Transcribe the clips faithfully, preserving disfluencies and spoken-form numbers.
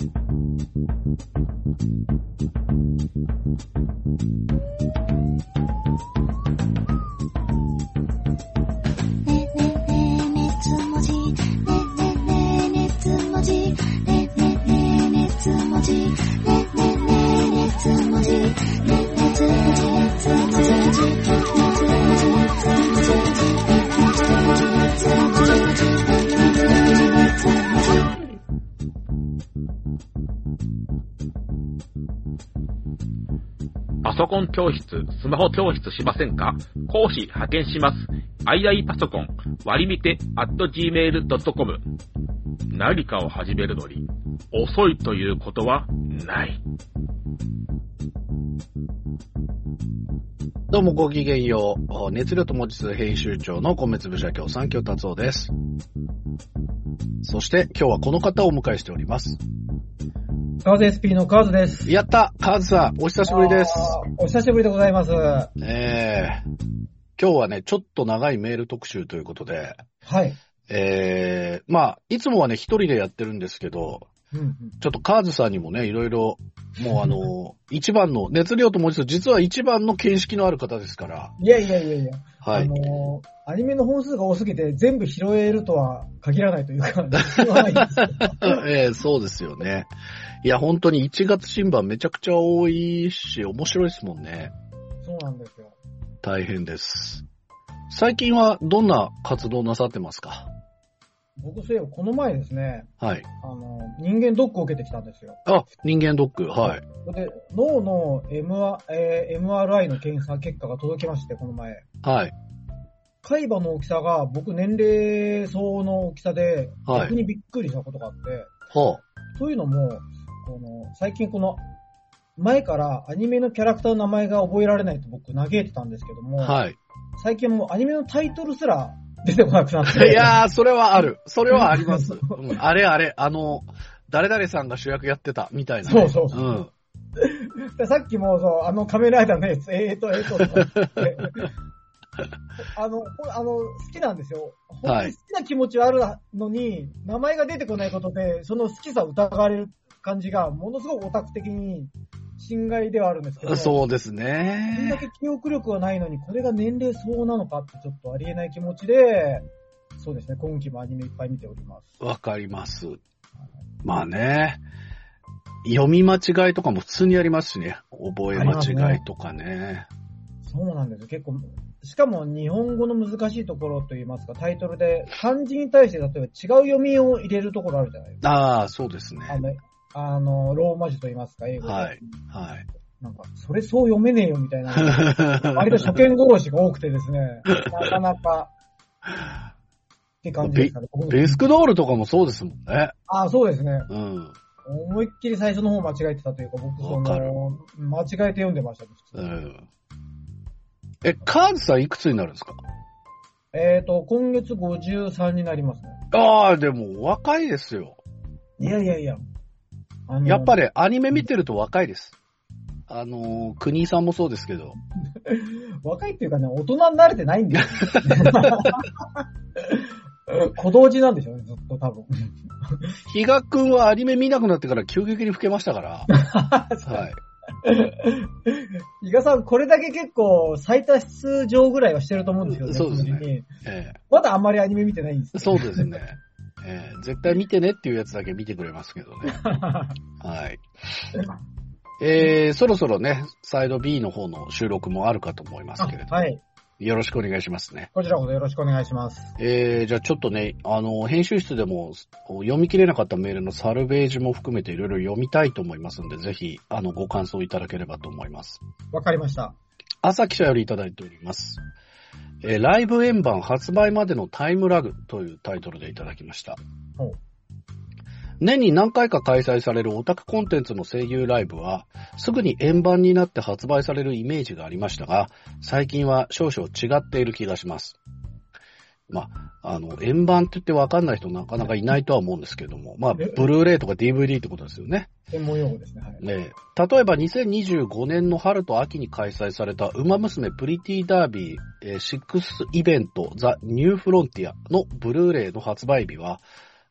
パソコン教室、スマホ教室しませんか？講師派遣します。アイアイ パソコン、割りみて アットジーメールドットコム。何かを始めるのに、遅いということはない。 どうもごきげんよう。熱量と文字数編集長の米粒社協三協達夫です。そして今日はこの方をお迎えしております。 カーズ エスピー のカーズです。 やったカーズさん、お久しぶりです。 お久しぶりでございます。 えー、今日はね、ちょっと長いメール特集ということで、 はい。 えー、まあ、いつもはね、一人でやってるんですけど、うんうん、ちょっとカーズさんにもね、いろいろ、もうあの、一番の、熱量と文字数、実は一番の見識のある方ですから。 いやいやいやいや。 はい。 あのー、アニメの本数が多すぎて全部拾えるとは限らないというか、 えー、そうですよね。いや、本当にいちがつ新版めちゃくちゃ多いし、面白いですもんね。 そうなんですよ。 大変です。最近はどんな活動なさってますか？ 僕、そういえばこの前ですね、 はい。 あの、人間ドックを受けてきたんですよ。 あ、人間ドック、はい。 で、脳の エムアール、えー、エムアールアイ の検査結果が届きまして、この前。 はい。 海馬の大きさが僕年齢相応の大きさで、 はい、 逆にびっくりしたことがあって、 はあ、というのも、この最近この前からアニメのキャラクターの名前が覚えられないと僕嘆いてたんですけども、 はい、 最近もうアニメのタイトルすら出てこなくなって。 いやー、それはある。それはあります。うん、あれあれ、あの、誰々さんが主役やってたみたいな、ね。 そうそうそう。うんでさっきもそう、あの仮面ライダーのやつ、えーと、えーと、あの、あの、好きなんですよ。本当に好きな気持ちはあるのに、はい、名前が出てこないことで、その好きさを疑われる感じが、ものすごくオタク的に侵害ではあるんですけど。 そうですね。 これだけ記憶力がないのに、これが年齢相応なのかってちょっとありえない気持ちで、そうですね、今期もアニメいっぱい見ております。 わかります。まあね、読み間違いとかも普通にありますしね。覚え間違いとかね。ね、 そうなんですよ。結構、しかも日本語の難しいところといいますか、タイトルで漢字に対して例えば違う読みを入れるところあるじゃないですか。 ああ、そうですね。 あの、あのローマ字といいますか、英語で。 はい。はい。 なんか、それそう読めねえよみたいな。割と初見殺しが多くてですね、なかなか、って感じですかね。 ベースクドールとかもそうですもんね。 ああ、そうですね。 うん。 思いっきり最初の方間違えてたというか、僕その、間違えて読んでましたね、普通に。うん。 え、カーズさんいくつになるんですか？ えっと、今月ごじゅうさんになりますね。 ああ、でも若いですよ。 いやいやいや。 あのー、やっぱりアニメ見てると若いです。あのー、国井さんもそうですけど。 若いっていうかね、大人に慣れてないんですよ。小同時なんでしょうね、ずっと多分。 比嘉くんはアニメ見なくなってから急激に老けましたから。はい。 伊賀さん、これだけ結構最多出場ぐらいはしてると思うんですよね。 そうですね。えー、 まだあんまりアニメ見てないんです、 ね、そうですね、えー。絶対見てねっていうやつだけ見てくれますけどね。はい。えー、そろそろね、サイド B の方の収録もあるかと思いますけれども。はい。よろしくお願いしますね。 こちらこそよろしくお願いします。 えー、じゃあちょっとね、あの、編集室でも読み切れなかったメールのサルベージも含めていろいろ読みたいと思いますので、ぜひ、あの、ご感想いただければと思います。 わかりました。 朝記者よりいただいております。えー、ライブ円盤発売までのタイムラグというタイトルでいただきました。ほう。年に何回か開催されるオタクコンテンツの声優ライブは、すぐに円盤になって発売されるイメージがありましたが、最近は少々違っている気がします。まあ、あの、円盤って言ってわかんない人なかなかいないとは思うんですけども、まあ、ブルーレイとか ディーブイディー ってことですよね。 専門用語ですね。はい。 ね、例えばにせんにじゅうごねんの春と秋に開催されたウマ娘プリティダービー、えー、シックスイベントザ・ニューフロンティアのブルーレイの発売日は、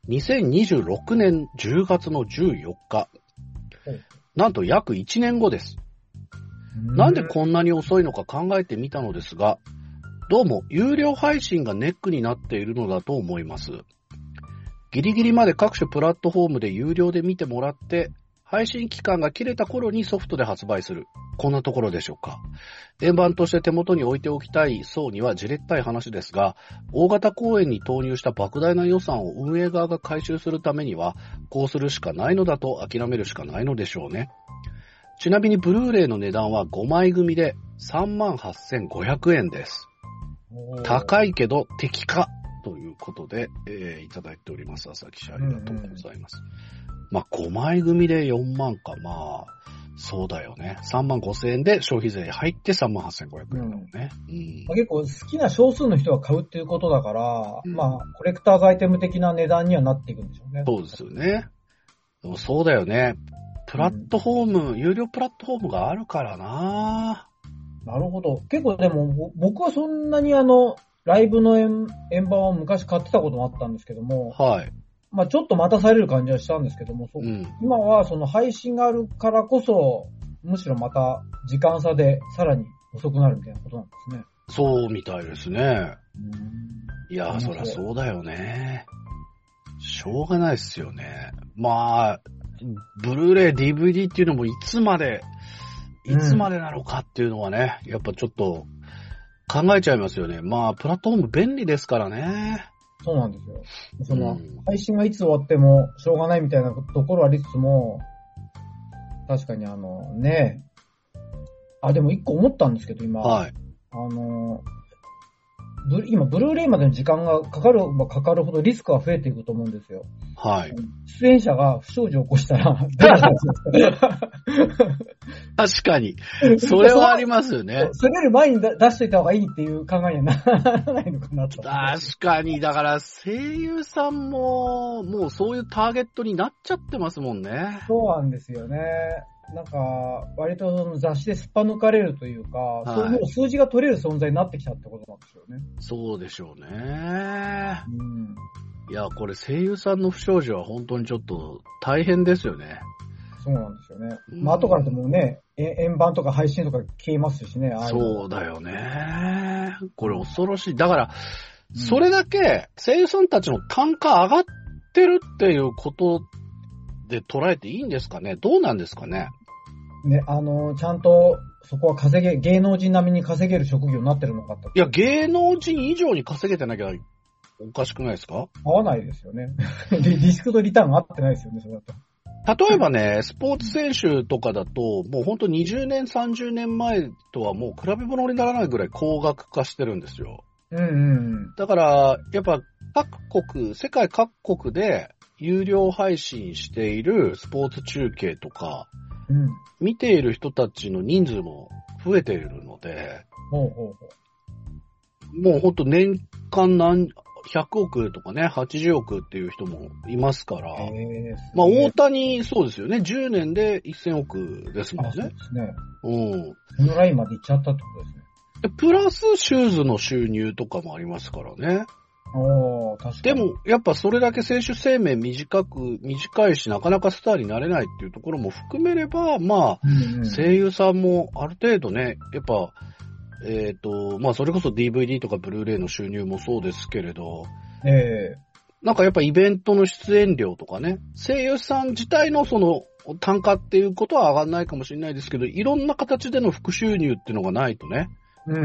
にせんにじゅうろくねんじゅうがつのじゅうよっか。なんと約いちねんごです。なんでこんなに遅いのか考えてみたのですが、どうも有料配信がネックになっているのだと思います。ギリギリまで各種プラットフォームで有料で見てもらって、配信期間が切れた頃にソフトで発売する。こんなところでしょうか。円盤として手元に置いておきたい層にはじれったい話ですが、大型公演に投入した莫大な予算を運営側が回収するためには、こうするしかないのだと諦めるしかないのでしょうね。ちなみにブルーレイの値段はごまい組で さんまんはっせんごひゃくえんです。高いけど適価ということで、えー、いただいております。朝木社ありがとうございます。うんうん、まあ、ごまい組でよんまんか。まあ、そうだよね。さんまんごせんえんで消費税入ってさんまんはっせんごひゃくえんだもんね。うんうん、 結構好きな少数の人が買うっていうことだから、うん、まあ、コレクターズアイテム的な値段にはなっていくんでしょうね。 そうですよね。でもそうだよね。プラットフォーム、うん、有料プラットフォームがあるからな。 なるほど。結構でも、僕はそんなにあの、ライブの円盤を昔買ってたこともあったんですけども、 はい。 まあちょっと待たされる感じはしたんですけども、うん、今はその配信があるからこそ、むしろまた時間差でさらに遅くなるみたいなことなんですね。 そうみたいですね。いやー、そりゃそうだよね。しょうがないっすよね。まあ、ブルーレイ、ディーブイディー っていうのもいつまで、いつまでなのかっていうのはね、うん、やっぱちょっと考えちゃいますよね。まあ、プラットフォーム便利ですからね。 そうなんですよ。その、うん、配信がいつ終わってもしょうがないみたいなところはありつつも、確かにあの、ね、あ、でも一個思ったんですけど、今。はい。あの、ブ今、ブルーレイまでの時間がかかる、まあ、かかるほどリスクが増えていくと思うんですよ。 はい。 出演者が不祥事を起こしたら、どうなるんですか？ 確かに。それはありますよね。 それより前に出しといた方がいいっていう考えにはならないのかなと。 確かに。だから声優さんも、もうそういうターゲットになっちゃってますもんね。 そうなんですよね。なんか、割とその雑誌ですっぱ抜かれるというか、はい、そういう数字が取れる存在になってきたってことなんですよね。 そうでしょうね。うん、いや、これ声優さんの不祥事は本当にちょっと大変ですよね。 そうなんですよね。うん、まあ、後からでもね、円盤とか配信とか消えますしね。ああいうそうだよね。これ恐ろしい。だから、うん、それだけ声優さんたちの単価上がってるっていうことで捉えていいんですかね？どうなんですかね？ ね、あの、ちゃんと、そこは稼げ、芸能人並みに稼げる職業になってるのかって。 いや、芸能人以上に稼げてなきゃおかしくないですか？ 合わないですよね。リスクとリターン合ってないですよね、それだと。例えばね、スポーツ選手とかだと、もうほんとにじゅうねん、さんじゅうねんまえとはもう比べ物にならないぐらい高額化してるんですよ。 うんうんうん。 だから、やっぱ各国、世界各国で有料配信しているスポーツ中継とか、うん、見ている人たちの人数も増えているので、 ほうほうほうもうほんと年間何、ひゃくおくとかね、はちじゅうおくっていう人もいますから、まあ大谷、そうですよね、じゅうねんでせんおくですもんね。 そうですね。 うん。 このラインまで行っちゃったってことですね。 でプラスシューズの収入とかもありますからね。 お確かに。 でも、やっぱそれだけ選手生命短く、短いし、なかなかスターになれないっていうところも含めれば、まあ、うんうん、声優さんもある程度ね、やっぱ、えっと、まあそれこそ ディーブイディー とかブルーレイの収入もそうですけれど、 ええー、なんかやっぱイベントの出演料とかね、声優さん自体のその単価っていうことは上がんないかもしれないですけど、いろんな形での副収入っていうのがないとね、 うんうん、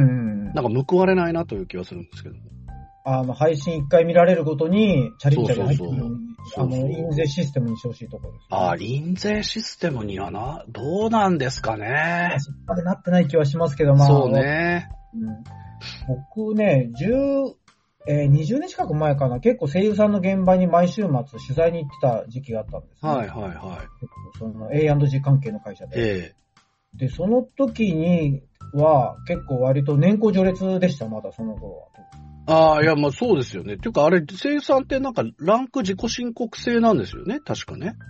なんか報われないなという気がするんですけども。 あの、配信一回見られるごとに、チャリンチャリ入ってくる、あの、印税システムにしてほしいところです、ね。 ああ、印税システムにはな、どうなんですかね。 そこまでなってない気はしますけど、まあ。 そうね。 うん、僕ね、じゅう、えー、にじゅうねん近く前かな、結構声優さんの現場に毎週末取材に行ってた時期があったんですね。 はいはいはい。結構その エーアンドジー 関係の会社で。 ええ。で、その時には結構割と年功序列でした、まだその頃は。 ああ、いや、まあそうですよね。っていうか、あれ、声優さんってなんか、ランク自己申告制なんですよね。確かね。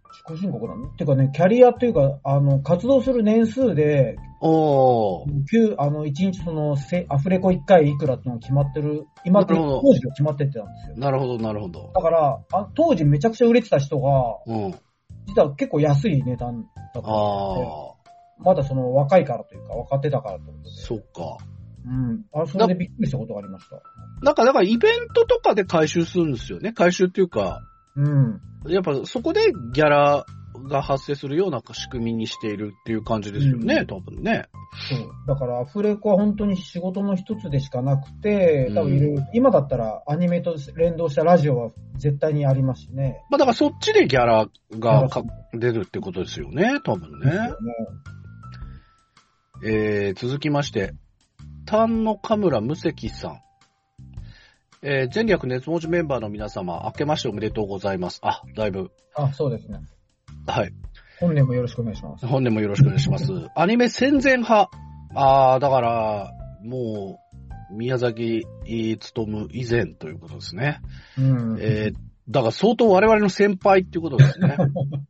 自己申告なのっていうかね、キャリアっていうか、あの、活動する年数で、 おー。あの、一日その、アフレコいっかいいくらってのが決まってる、今って当時が決まってってたんですよ。 なるほど、なるほど。 だから、あ当時めちゃくちゃ売れてた人が、 うん。 実は結構安い値段だったので、まだその若いからというか、若手だからということで。 そっか。 うん。あれ、それでびっくりしたことがありました。 なんか、だからイベントとかで回収するんですよね。回収っていうか、 うん。 やっぱそこでギャラが発生するような仕組みにしているっていう感じですよね、うん、多分ね。 そう。だからアフレコは本当に仕事の一つでしかなくて、多分いろいろ、今だったらアニメと連動したラジオは絶対にありますしね。 まあだからそっちでギャラが出るってことですよね、多分ね。ねえー、続きまして、丹野カムラ無関さん。えー、前略熱文字メンバーの皆様、明けましておめでとうございます。あ、だいぶ。 あ、そうですね。 はい。 本年もよろしくお願いします。 本年もよろしくお願いします。アニメ戦前派。あー、だから、もう、宮崎勤以前ということですね。 うん。 えー、だから相当我々の先輩っていうことですね。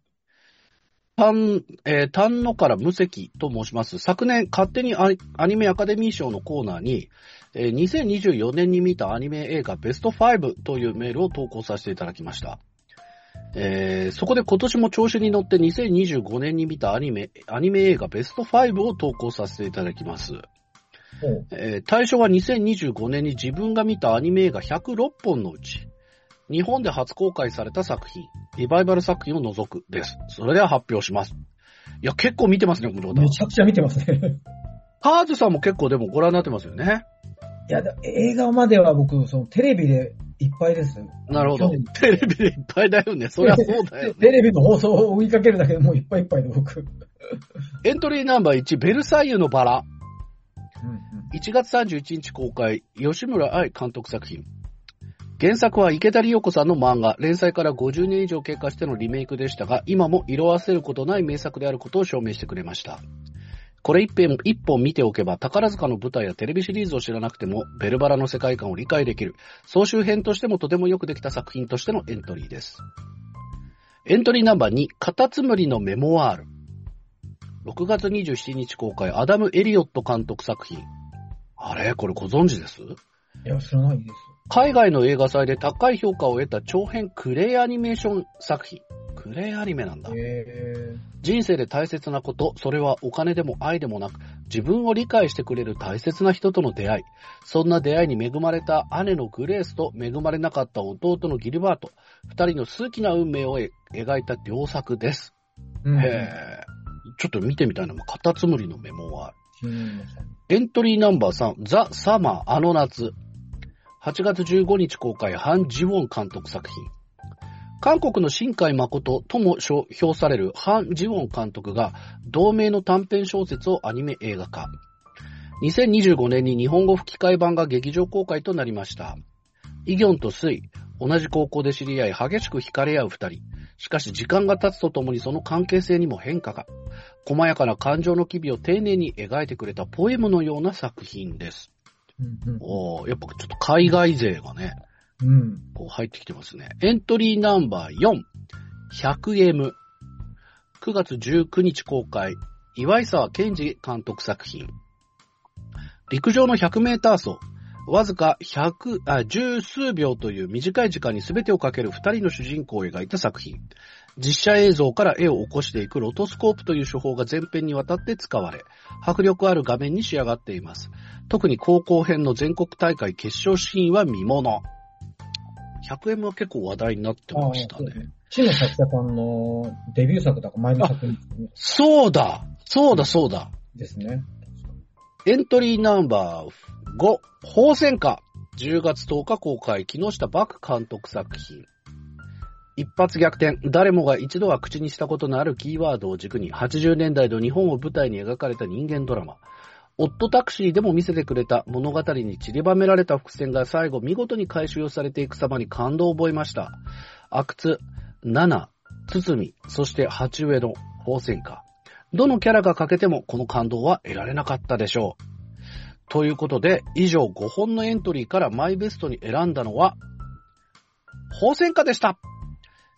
丹、えー、丹野から無関と申します。昨年、勝手にアニメアカデミー賞のコーナーに、えー、にせんにじゅうよねんに見たアニメ映画ベストごというメールを投稿させていただきました。えー、そこで今年も調子に乗ってにせんにじゅうごねんに見たアニメ、アニメ映画ベストごを投稿させていただきます。えー、対象はにせんにじゅうごねんに自分が見たアニメ映画ひゃくろっぽんのうち、日本で初公開された作品、リバイバル作品を除くです。それでは発表します。いや、結構見てますね、この方。 めちゃくちゃ見てますね。 カーズさんも結構でもご覧になってますよね。 いや、映画までは僕、そのテレビでいっぱいです。 なるほど。テレビでいっぱいだよね。そりゃそうだよね。 テレビの放送を追いかけるだけでもういっぱいいっぱいで僕。 エントリーナンバーいち、ベルサイユのバラ。 うんうん、 いちがつさんじゅういちにち公開、吉村愛監督作品。原作は池田理代子さんの漫画、連載からごじゅうねん以上経過してのリメイクでしたが、今も色褪せることない名作であることを証明してくれました。これ一本、一本見ておけば、宝塚の舞台やテレビシリーズを知らなくても、ベルバラの世界観を理解できる、総集編としてもとてもよくできた作品としてのエントリーです。エントリーナンバーに、カタツムリのメモワール。ろくがつにじゅうしちにち公開、アダム・エリオット監督作品。あれこれご存知です？ いや、知らないです。 海外の映画祭で高い評価を得た長編クレイアニメーション作品。クレイアニメなんだ。 へー。 人生で大切なこと、それはお金でも愛でもなく、自分を理解してくれる大切な人との出会い。そんな出会いに恵まれた姉のグレースと恵まれなかった弟のギルバート。二人の数奇な運命を描いた良作です。うん、へー。ちょっと見てみたいな。カタツムリのメモはある。エントリーナンバーさん、ザ・サマー、あの夏。はちがつじゅうごにち公開、ハン・ジウォン監督作品。韓国の新海誠とも評されるハン・ジウォン監督が同名の短編小説をアニメ映画化。にせんにじゅうごねんに日本語吹き替え版が劇場公開となりました。イギョンとスイ、同じ高校で知り合い激しく惹かれ合う二人。しかし時間が経つとともにその関係性にも変化が。細やかな感情の機微を丁寧に描いてくれたポエムのような作品です。うんうん、おやっぱちょっと海外勢がね、 うん、 こう入ってきてますね。エントリーナンバーよん、ひゃくエム。くがつじゅうくにち公開、岩井沢健二監督作品。陸上のひゃくメーター走、わずかひゃく、あ、十数秒という短い時間に全てをかける二人の主人公を描いた作品。実写映像から絵を起こしていくロトスコープという手法が全編にわたって使われ、迫力ある画面に仕上がっています。特に高校編の全国大会決勝シーンは見物。ひゃくエムは結構話題になってましたね。 志野作者さんのデビュー作だから前の作品ですね。 そうだそうだそうだ。 ですね。 エントリーナンバーご、宝仙花。じゅうがつとおか公開、木下漠監督作品。一発逆転、誰もが一度は口にしたことのあるキーワードを軸にはちじゅうねんだいの日本を舞台に描かれた人間ドラマ。オットタクシーでも見せてくれた物語に散りばめられた伏線が最後見事に回収されていく様に感動を覚えました。阿久津、奈々、堤、そして鉢植えの宝仙花。どのキャラが欠けてもこの感動は得られなかったでしょう。ということで、以上ごほんのエントリーからマイベストに選んだのは、宝仙花でした。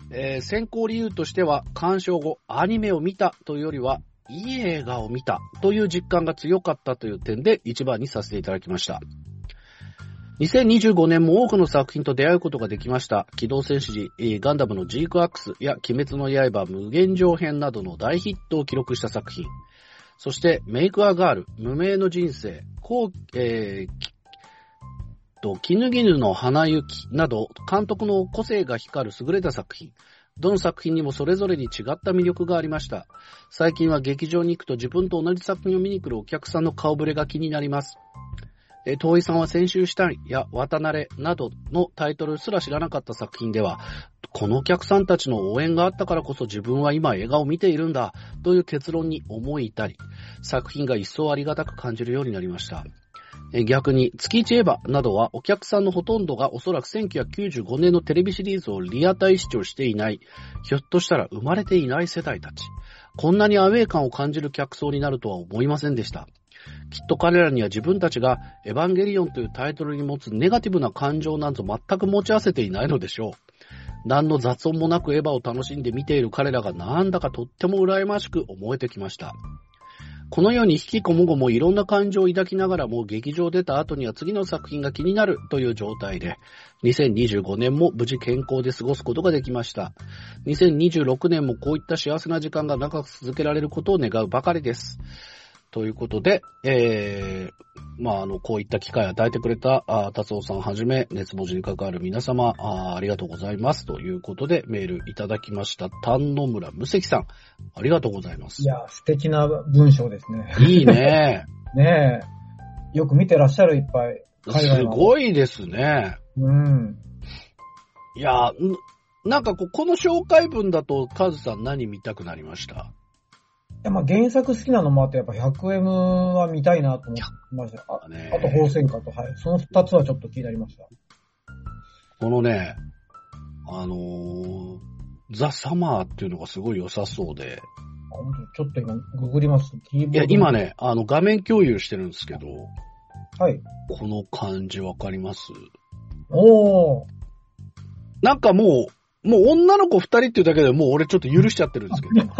えー、選考理由としては、鑑賞後、アニメを見たというよりは、いい映画を見たという実感が強かったという点で一番にさせていただきました。にせんにじゅうごねんも多くの作品と出会うことができました。機動戦士時、ガンダムのジークアックスや鬼滅の刃無限上編などの大ヒットを記録した作品。そして、メイクアガール、無名の人生、こう、えー、と、絹絹の花雪など、監督の個性が光る優れた作品。どの作品にもそれぞれに違った魅力がありました。最近は劇場に行くと自分と同じ作品を見に来るお客さんの顔ぶれが気になります。えー、遠井さんは先週したいや渡辺などのタイトルすら知らなかった作品では、このお客さんたちの応援があったからこそ自分は今映画を見ているんだという結論に思い至り、作品が一層ありがたく感じるようになりました。逆に、月一エヴァなどはお客さんのほとんどがおそらくせんきゅうひゃくきゅうじゅうごねんのテレビシリーズをリアタイ視聴していない、ひょっとしたら生まれていない世代たち。こんなにアウェー感を感じる客層になるとは思いませんでした。きっと彼らには自分たちがエヴァンゲリオンというタイトルに持つネガティブな感情なんぞ全く持ち合わせていないのでしょう。何の雑音もなくエヴァを楽しんで見ている彼らがなんだかとっても羨ましく思えてきました。このように引きこもごもいろんな感情を抱きながらも劇場出た後には次の作品が気になるという状態で、にせんにじゅうごねんも無事健康で過ごすことができました。にせんにじゅうろくねんもこういった幸せな時間が長く続けられることを願うばかりです。ということで、えー、まあ、あの、こういった機会を与えてくれた、あ達夫さんはじめ、熱文字に関わる皆様あ、ありがとうございます。ということで、メールいただきました。丹野村無関さん、ありがとうございます。 いや、素敵な文章ですね。 いいね。 ねえ。よく見てらっしゃる、いっぱい。 すごいですね。 うん。 いや、なんかこう、この紹介文だと、カズさん何見たくなりました？ いや、まあ原作好きなのもあって、やっぱ ひゃくエム は見たいなと思ってました。あ, ね、あと、宝泉家と、はい。その二つはちょっと気になりました。このね、あのー、ザ・サマーっていうのがすごい良さそうで。 あ、本当ちょっと今、ググります。 いや、今ね、あの、画面共有してるんですけど。 はい。 この感じわかります？ おー。 なんかもう、もう女の子二人っていうだけでもう俺ちょっと許しちゃってるんですけど。ネ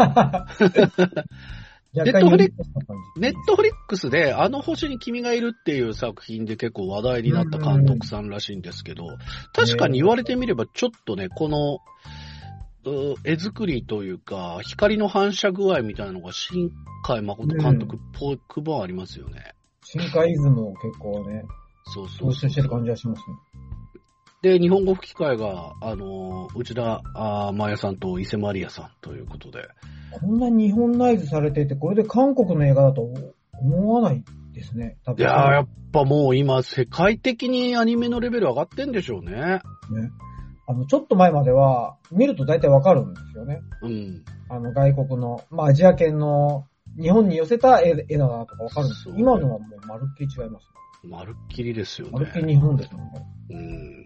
ットフリックス、ネットフリックスであの星に君がいるっていう作品で結構話題になった監督さんらしいんですけど、確かに言われてみればちょっとね、この、絵作りというか、光の反射具合みたいなのが新海誠監督っぽくもありますよね。 新海イズムを結構ね、 そうそうそう。 踏襲してる感じがしますね。 で、日本語吹き替えが、あの、内田真彩さんと伊勢マリアさんということで。 こんな日本ナイズされていて、これで韓国の映画だと思わないですね。多分いやー、やっぱもう今、世界的にアニメのレベル上がってんでしょうね。ね。 あの、ちょっと前までは、見ると大体わかるんですよね。 うん。 あの、外国の、まあ、アジア圏の、日本に寄せた絵だなとかわかるんですけど、今のはもうまるっきり違います。 まるっきりですよね。 まるっきり日本ですもんね。 うん。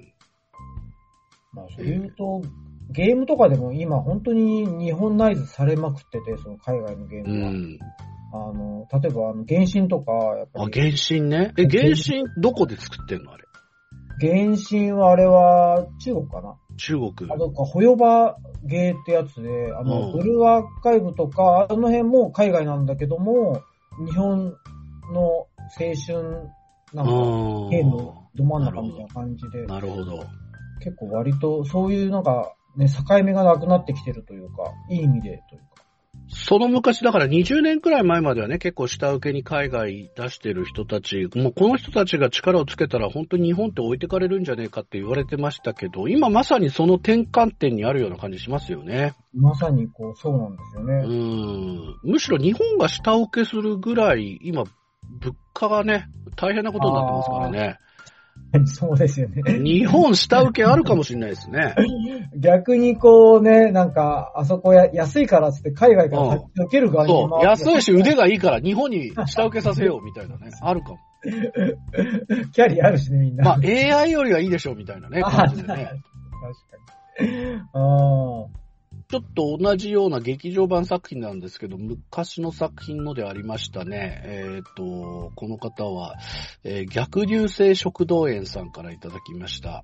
まあ、そういうと、えー、ゲームとかでも今本当に日本ナイズされまくってて、その海外のゲームが。うん、あの、例えば、あの、原神とか、やっぱり。あ、原神ね。え、原神どこで作ってんのあれ。 原神はあれは中国かな。 中国。 あとか、ホヨバゲーってやつで、あの、ブルーアーカイブとか、あの辺も海外なんだけども、日本の青春なんか、ゲームのど真ん中みたいな感じで。 なるほど。 結構割と、そういうなんか、ね、境目がなくなってきてるというか、いい意味でというか。 その昔だからにじゅうねんくらい前まではね、結構下請けに海外出してる人たち、もうこの人たちが力をつけたら本当に日本って置いてかれるんじゃねえかって言われてましたけど、今まさにその転換点にあるような感じしますよね。 まさにこう、そうなんですよね。 うーん。むしろ日本が下請けするぐらい、今、物価がね、大変なことになってますからね。 そうですよね。 日本下請けあるかもしれないですね。 逆にこうね、なんか、あそこや安いからっつって海外から受ける側に回って、 そう、安いし腕がいいから日本に下請けさせようみたいなね、あるかも。 キャリアあるしね、みんな。 まあ エーアイ よりはいいでしょうみたいなね、感じでね。 確かに。あちょっと同じような劇場版作品なんですけど、昔の作品のでありましたね。えっと、この方は、えー、逆流性食道炎さんからいただきました。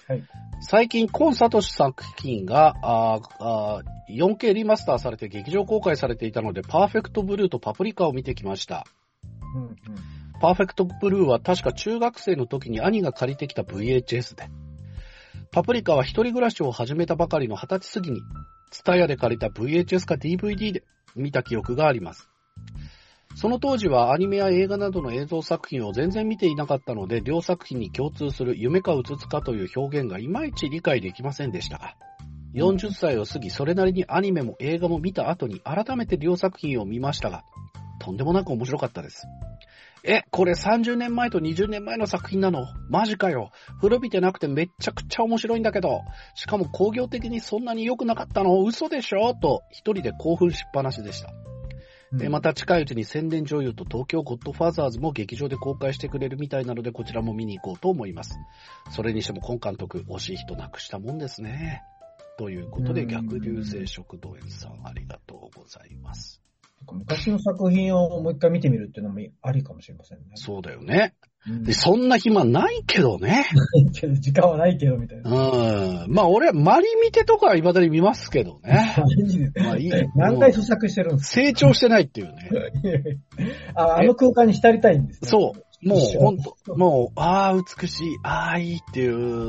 はい。 最近、今聡作品がああ よんケー リマスターされて劇場公開されていたので、パーフェクトブルーとパプリカを見てきました。 うんうん、 パーフェクトブルーは確か中学生の時に兄が借りてきた ブイエイチエス で、パプリカは一人暮らしを始めたばかりの二十歳過ぎに、ツタヤで借りた ブイエイチエス か ディーブイディー で見た記憶があります。その当時はアニメや映画などの映像作品を全然見ていなかったので、両作品に共通する夢かうつつかという表現がいまいち理解できませんでしたが、よんじゅっさいを過ぎそれなりにアニメも映画も見た後に改めて両作品を見ましたが、とんでもなく面白かったです。え、これさんじゅうねんまえとにじゅうねんまえの作品なの？マジかよ。古びてなくてめっちゃくちゃ面白いんだけど、しかも工業的にそんなに良くなかったの？嘘でしょ？と一人で興奮しっぱなしでした。うん、また近いうちに宣伝女優と東京ゴッドファーザーズも劇場で公開してくれるみたいなので、こちらも見に行こうと思います。それにしても今監督、惜しい人なくしたもんですね。ということで、逆流性食道炎さんありがとうございます。 昔の作品をもう一回見てみるっていうのもありかもしれませんね。 そうだよね。うん、でそんな暇ないけどね。 ないけど、時間はないけどみたいな。 うん。まあ俺はマリミテとかは未だに見ますけどね。 まあいい。何回咀嚼してるんですか？ 成長してないっていうね。 あ, あの空間に浸りたいんですね。 そう。もうほんと、もう、ああ美しい、ああいいっていう、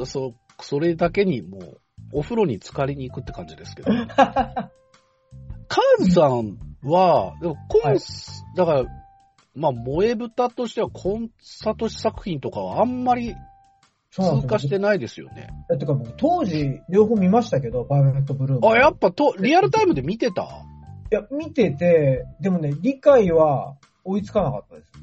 そう、それだけにもう、お風呂に浸かりに行くって感じですけど。カーズさんは、でもコン、はい、だから、まあ、萌え豚としては、コンサトシ作品とかはあんまり通過してないですよね。 だってか僕、当時、両方見ましたけど、パーフェクトブルーも。 あ、やっぱと、リアルタイムで見てた？いや、見てて、でもね、理解は追いつかなかったです。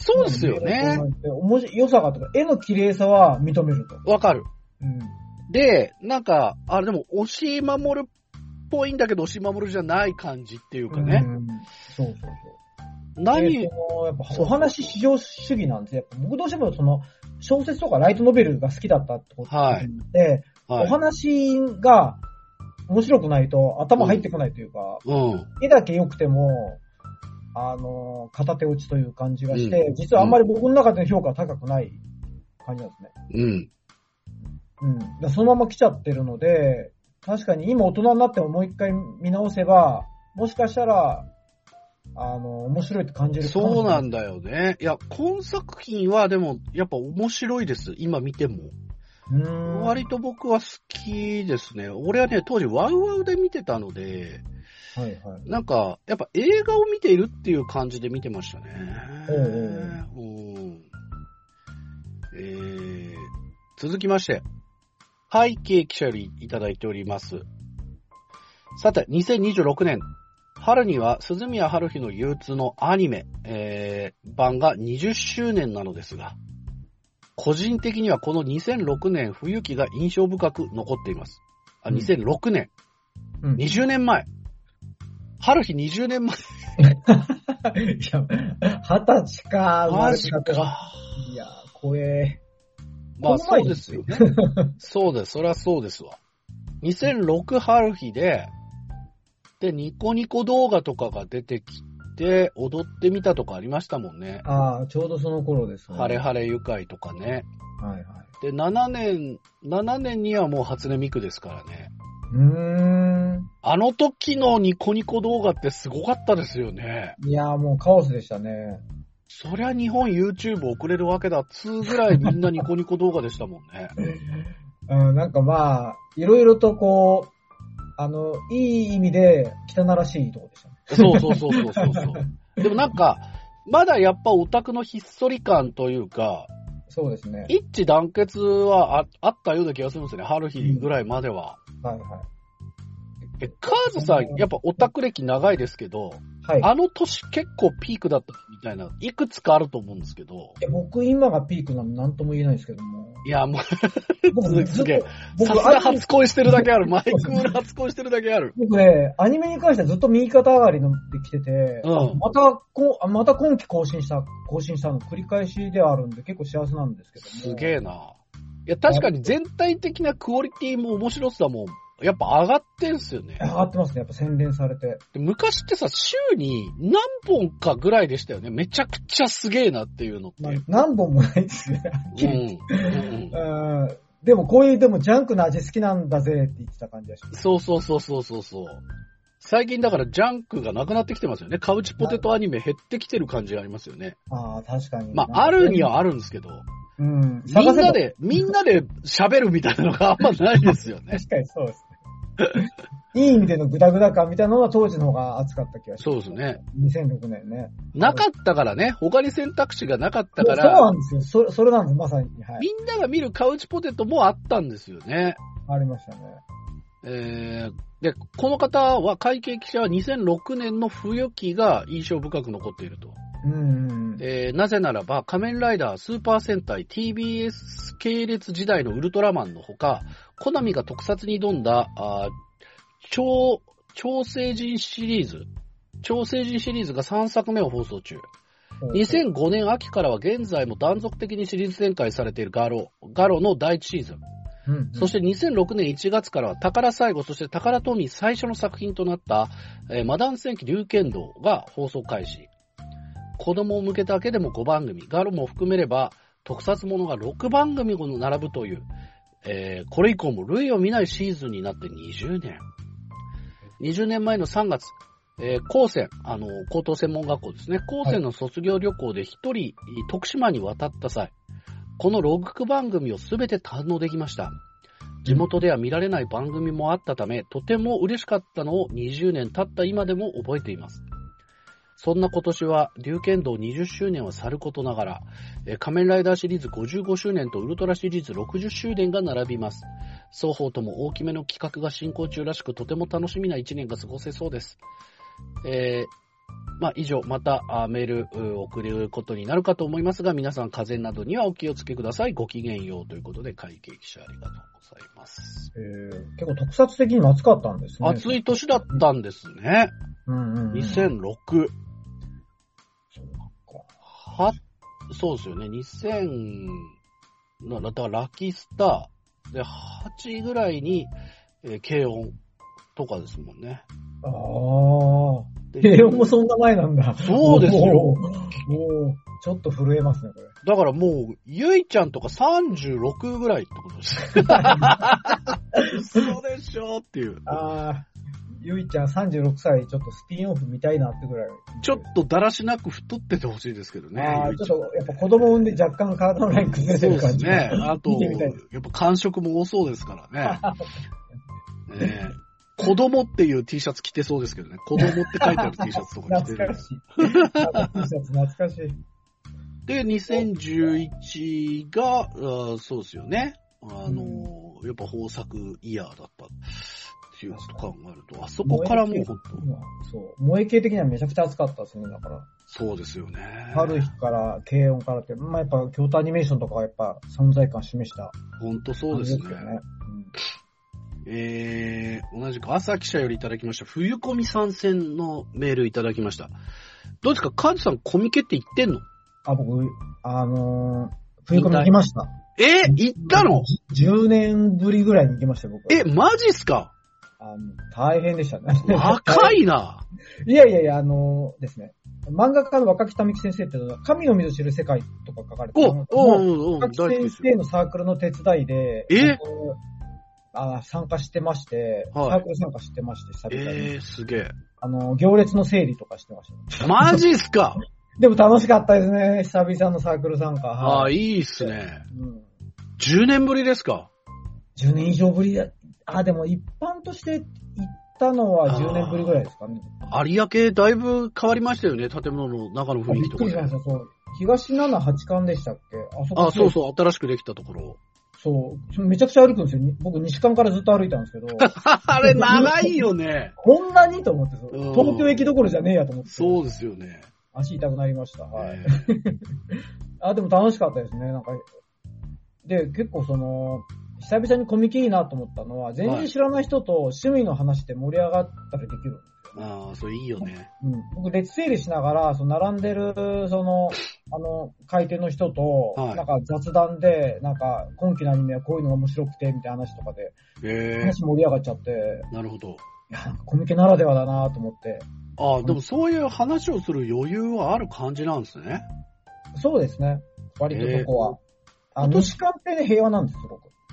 そうですよね。 面白い、良さがとか、絵の綺麗さは認めると。 わかる。 うん。で、 なんか、あれでも、押し守るっぽいんだけど、押し守るじゃない感じっていうかね。うん、 そうそうそう。 何、 えー、やっぱお話至上主義なんですよ。やっぱ僕どうしてもその小説とかライトノベルが好きだったってことで、はいはい、お話が面白くないと頭入ってこないというか、うん、絵だけ良くても、あの、片手打ちという感じがして、うん、実はあんまり僕の中での評価は高くない感じなんですね。うん。うん。だそのまま来ちゃってるので、確かに今大人になってももう一回見直せば、もしかしたら、あの、面白いって感じるかもしれない。 そうなんだよね。いや、今作品はでも、やっぱ面白いです。今見ても。うーん割と僕は好きですね。俺はね、当時ワウワウで見てたので、はいはい。なんか、やっぱ映画を見ているっていう感じで見てましたね。うん。えー、続きまして、背景記者よりいただいております。さて、にせんにじゅうろくねん、春には鈴宮春日の憂鬱のアニメ、えー、版がにじゅっしゅうねんなのですが、個人的にはこのにせんろくねん冬季が印象深く残っています。あ、にせんろくねん。うん、にじゅうねんまえ。春日にじゅうねんまえ。 いや、はたちか。 マジか。 いや、怖え。 まあそうですよね。そうです。そりゃそうですわ。にせんろく春日で、で、ニコニコ動画とかが出てきて、踊ってみたとかありましたもんね。 ああ、ちょうどその頃ですね。 ハレハレ愉快とかね。 はいはい。 で、ななねん、ななねんにはもう初音ミクですからね。 うーん。 あの時のニコニコ動画ってすごかったですよね。 いやーもうカオスでしたね。 そりゃ日本 YouTube 遅れるわけだっつうぐらいみんなニコニコ動画でしたもんね。 うん、なんかまあ、いろいろとこう、あの、いい意味で汚らしいとこでしたね。 そうそうそうそうそうそう。でもなんか、まだやっぱオタクのひっそり感というか、 そうですね。 一致団結は あ, あったような気がするんですよね。春日ぐらいまでは。 うん、はいはい。 え、カーズさん、やっぱオタク歴長いですけど、はい、あの年結構ピークだったみたいな、いくつかあると思うんですけど。 いや僕今がピークなのなんとも言えないですけども。 いや、もう、すげえ。さすが初恋してるだけある。マイクール初恋してるだけある。 僕ね、アニメに関してはずっと右肩上がりので来てて、うん、またこ、また今期更新した、更新したの繰り返しではあるんで結構幸せなんですけども。 すげえな。いや、確かに全体的なクオリティも面白さも、やっぱ上がってんすよね。 上がってますね。やっぱ洗練されて。 で昔ってさ、週に何本かぐらいでしたよね。めちゃくちゃすげえなっていうのって。まあ、 何本もないですね。 うん。うんうんでもこういう、でもジャンクな味好きなんだぜって言ってた感じがします。 そうそうそうそうそうそう。最近だからジャンクがなくなってきてますよね。カウチポテトアニメ減ってきてる感じがありますよね。 ああ、確かに。 まあ、あるにはあるんですけど。 うん。 みんなで、みんなで喋るみたいなのがあんまないですよね。 確かにそうですね。いい意味でのグダグダ感みたいなのは当時の方が熱かった気がします。 そうですね。 にせんろくねんね。 なかったからね。他に選択肢がなかったから。 そうなんですよ。それ、それなんです、まさに。はい。 みんなが見るカウチポテトもあったんですよね。 ありましたね。 えー、で、この方は、会計記者はにせんろくねんの冬期が印象深く残っていると。 うんうんうん。 えー、なぜならば、仮面ライダー、スーパー戦隊、ティービーエス 系列時代のウルトラマンのほか、コナミが特撮に挑んだ、あ超、超星人シリーズ、超星人シリーズがさんさくめを放送中。にせんごねん秋からは現在も断続的にシリーズ展開されているガロ、ガロのだいいちシーズン。 うんうん、 そしてにせんろくねんいちがつからは宝最後、そして宝トミー最初の作品となった、えー、マダン戦記龍剣道が放送開始。子供を向けただけでもごばんぐみ、ガロも含めれば特撮ものがろくばんぐみも並ぶという、えー、これ以降も類を見ないシーズンになってにじゅうねん。にじゅうねんまえのさんがつ、えー、高専、あの、高等専門学校ですね。高専の卒業旅行で一人、徳島に渡った際、このろくばんぐみをすべて堪能できました。地元では見られない番組もあったため、とても嬉しかったのをにじゅうねん経った今でも覚えています。そんな今年は、龍剣道にじゅっしゅうねんはさることながら、え仮面ライダーシリーズごじゅうごしゅうねんとウルトラシリーズろくじゅっしゅうねんが並びます。双方とも大きめの企画が進行中らしく、とても楽しみないちねんが過ごせそうです。えーまあ、以上、またメール送ることになるかと思いますが、皆さん風邪などにはお気をつけください。ごきげんようということで、会計記者ありがとうございます。 えー、結構特撮的にも暑かったんですね。 暑い年だったんですね。 うんうんうん、 にせんろく。 そうか。は、そうですよね。にせん、だからラッキースターではちぐらいに、えー、軽音とかですもんね。 ああ。軽音もそんな前なんだ。 そうですよ。もう、ちょっと震えますね、これ。 だからもう、ゆいちゃんとかさんじゅうろくぐらいってことです。そうでしょっていう。 ああ。ゆいちゃんさんじゅうろくさい、ちょっとスピンオフ見たいなってぐらい。 ちょっとだらしなく太っててほしいですけどね。 ああ、ちょっと、やっぱ子供産んで若干体のライン崩れてる感じ。 そうですね。あと、やっぱ感触も多そうですからね。ね子供っていう T シャツ着てそうですけどね。子供って書いてある T シャツとか着てる。 懐かしい。T シャツ懐かしい。 で、にせんじゅういちが、あそうですよね。あの、うん、やっぱ豊作イヤーだったっていうこと考えると、あそこからもうほんと。 そう。萌え系的にはめちゃくちゃ暑かったですね、だから。 そうですよね。 春日から、軽音からって、まあやっぱ京都アニメーションとかがやっぱ存在感示した。 ほんとそうですね。えー、同じく朝記者よりいただきました。冬コミ参戦のメールいただきました。どうですか、カズさんコミケって行ってんの？ あ、僕、あのー、冬コミ行きました。 えー、行ったの？ じゅう 年ぶりぐらいに行きました、僕は。 え、マジっすか？ あの、大変でしたね。 若いな。 いやいやいや、あのー、ですね。漫画家の若木民樹先生っていうのは、神の水知る世界とか書かれてる。 お、お、お、お、 若木先生のサークルの手伝いで、 えあ参加してまして、はい、サークル参加してまして、久々に。 えー、すげえ。 あの、行列の整理とかしてました、 ね。マジっすか？ でも楽しかったですね、久々のサークル参加。はい、 ああ、いいっすね。うん、じゅうねんぶりですか？ じゅうねん以上ぶりだ。あ、でも一般として行ったのはじゅうねんぶりぐらいですかね。 有明だいぶ変わりましたよね、建物の中の雰囲気とか、ね。びっくりしました、そう。 東ななはち館でしたっけ？ あそこ。あ、そうそう、新しくできたところ。 そう。めちゃくちゃ歩くんですよ。僕、西館からずっと歩いたんですけど。 あれ、長いよね。 こんなにと思って、東京駅どころじゃねえやと思って。 そうですよね。 足痛くなりました。はい。あ、でも楽しかったですね。なんか、で、結構その、久々にコミケいいなと思ったのは、全然知らない人と趣味の話で盛り上がったりできるんですよ、ね。 ああ、それいいよね。 うん。僕、列整理しながら、その並んでる、その、あの、買い手の人と、はい、なんか雑談で、なんか、今期のアニメはこういうのが面白くて、みたいな話とかで、 へ話盛り上がっちゃって。 なるほど。 いや、なんかコミケならではだなと思って。 ああ、でもそういう話をする余裕はある感じなんですね。 そうですね。割とそこは。あの、西館ってね、平和なんですよ、僕。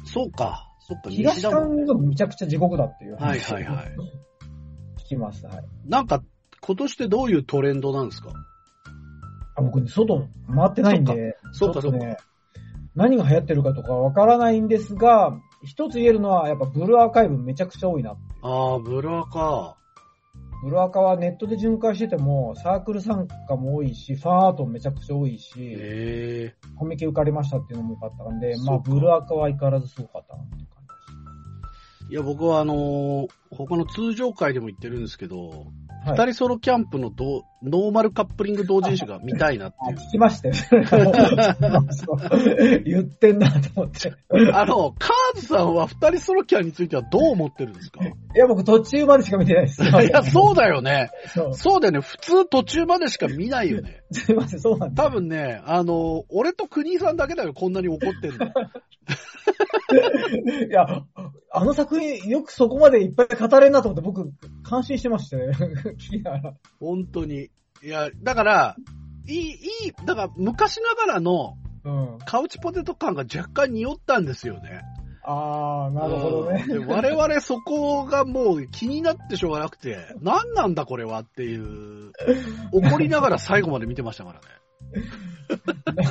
そうか。そっか、 東館がむちゃくちゃ地獄だっていう。 はいはいはい。 聞きました。はい。 なんか、今年ってどういうトレンドなんですか？ あ、僕、ね、外回ってないんで、 そうかそうか。 ね、何が流行ってるかとかわからないんですが、一つ言えるのは、やっぱブルーアーカイブめちゃくちゃ多いなって。 ああ、ブルーアーか。 ブルーアカはネットで巡回してても、サークル参加も多いし、ファンアートもめちゃくちゃ多いし、 へー、 コミケ受かりましたっていうのも多かったんで、まあ、ブルーアカは相変わらずすごかったなっていう感じです。 いや、僕はあのー、他の通常会でも言ってるんですけど、二、はい、人ソロキャンプのどノーマルカップリング同人誌が見たいなっていう。 聞きましたよ。言ってんなと思って。 あの、カーズさんは二人ソロキャンについてはどう思ってるんですか？ いや、僕途中までしか見てないです。いや、そうだよね。そう。そうだよね。普通途中までしか見ないよね。 すいません、そうなんです。 多分ね、あの、俺と国井さんだけだよ、こんなに怒ってるの。 いや、あの作品、よくそこまでいっぱい語れんなと思って僕、感心してましたね。聞きながら。 本当に。いや、だから、いい、いい、だから昔ながらの、カウチポテト感が若干匂ったんですよね。 あー、なるほどね。 で我々そこがもう気になってしょうがなくて、何なんだこれはっていう、怒りながら最後まで見てましたからね。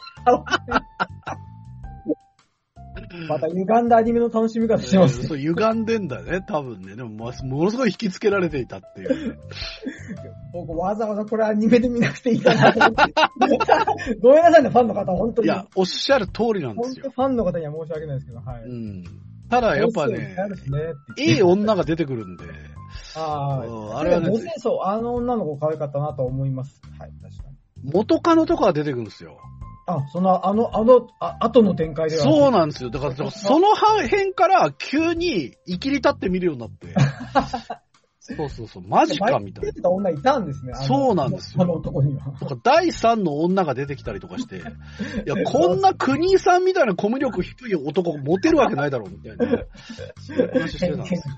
また歪んだアニメの楽しみ方します、ね。 そう、歪んでんだね、多分ね。でも、ものすごい引きつけられていたっていう、ね。 僕、わざわざこれアニメで見なくていいかなと思って。ごめんなさいね、ファンの方、本当に。 いや、おっしゃる通りなんですよ。 本当ファンの方には申し訳ないですけど、はい。 うん。ただ、やっぱね、ねいい女が出てくるんで。 ああ、あれはね。そう、あの女の子可愛かったなと思います。はい、確かに。 元カノとかが出てくるんですよ。 あ、その、あの、あの、あ後の展開では。 そうなんですよ。だから、その辺から急に生きり立って見るようになって。そうそうそう、マジかみたいな。 出てた女いたんですね。 そうなんですよ。 あの男には。 なんか第三の女が出てきたりとかして、いや、こんな国井さんみたいなコミュ力低い男モテるわけないだろうみたいな。そういう話してたんですよ。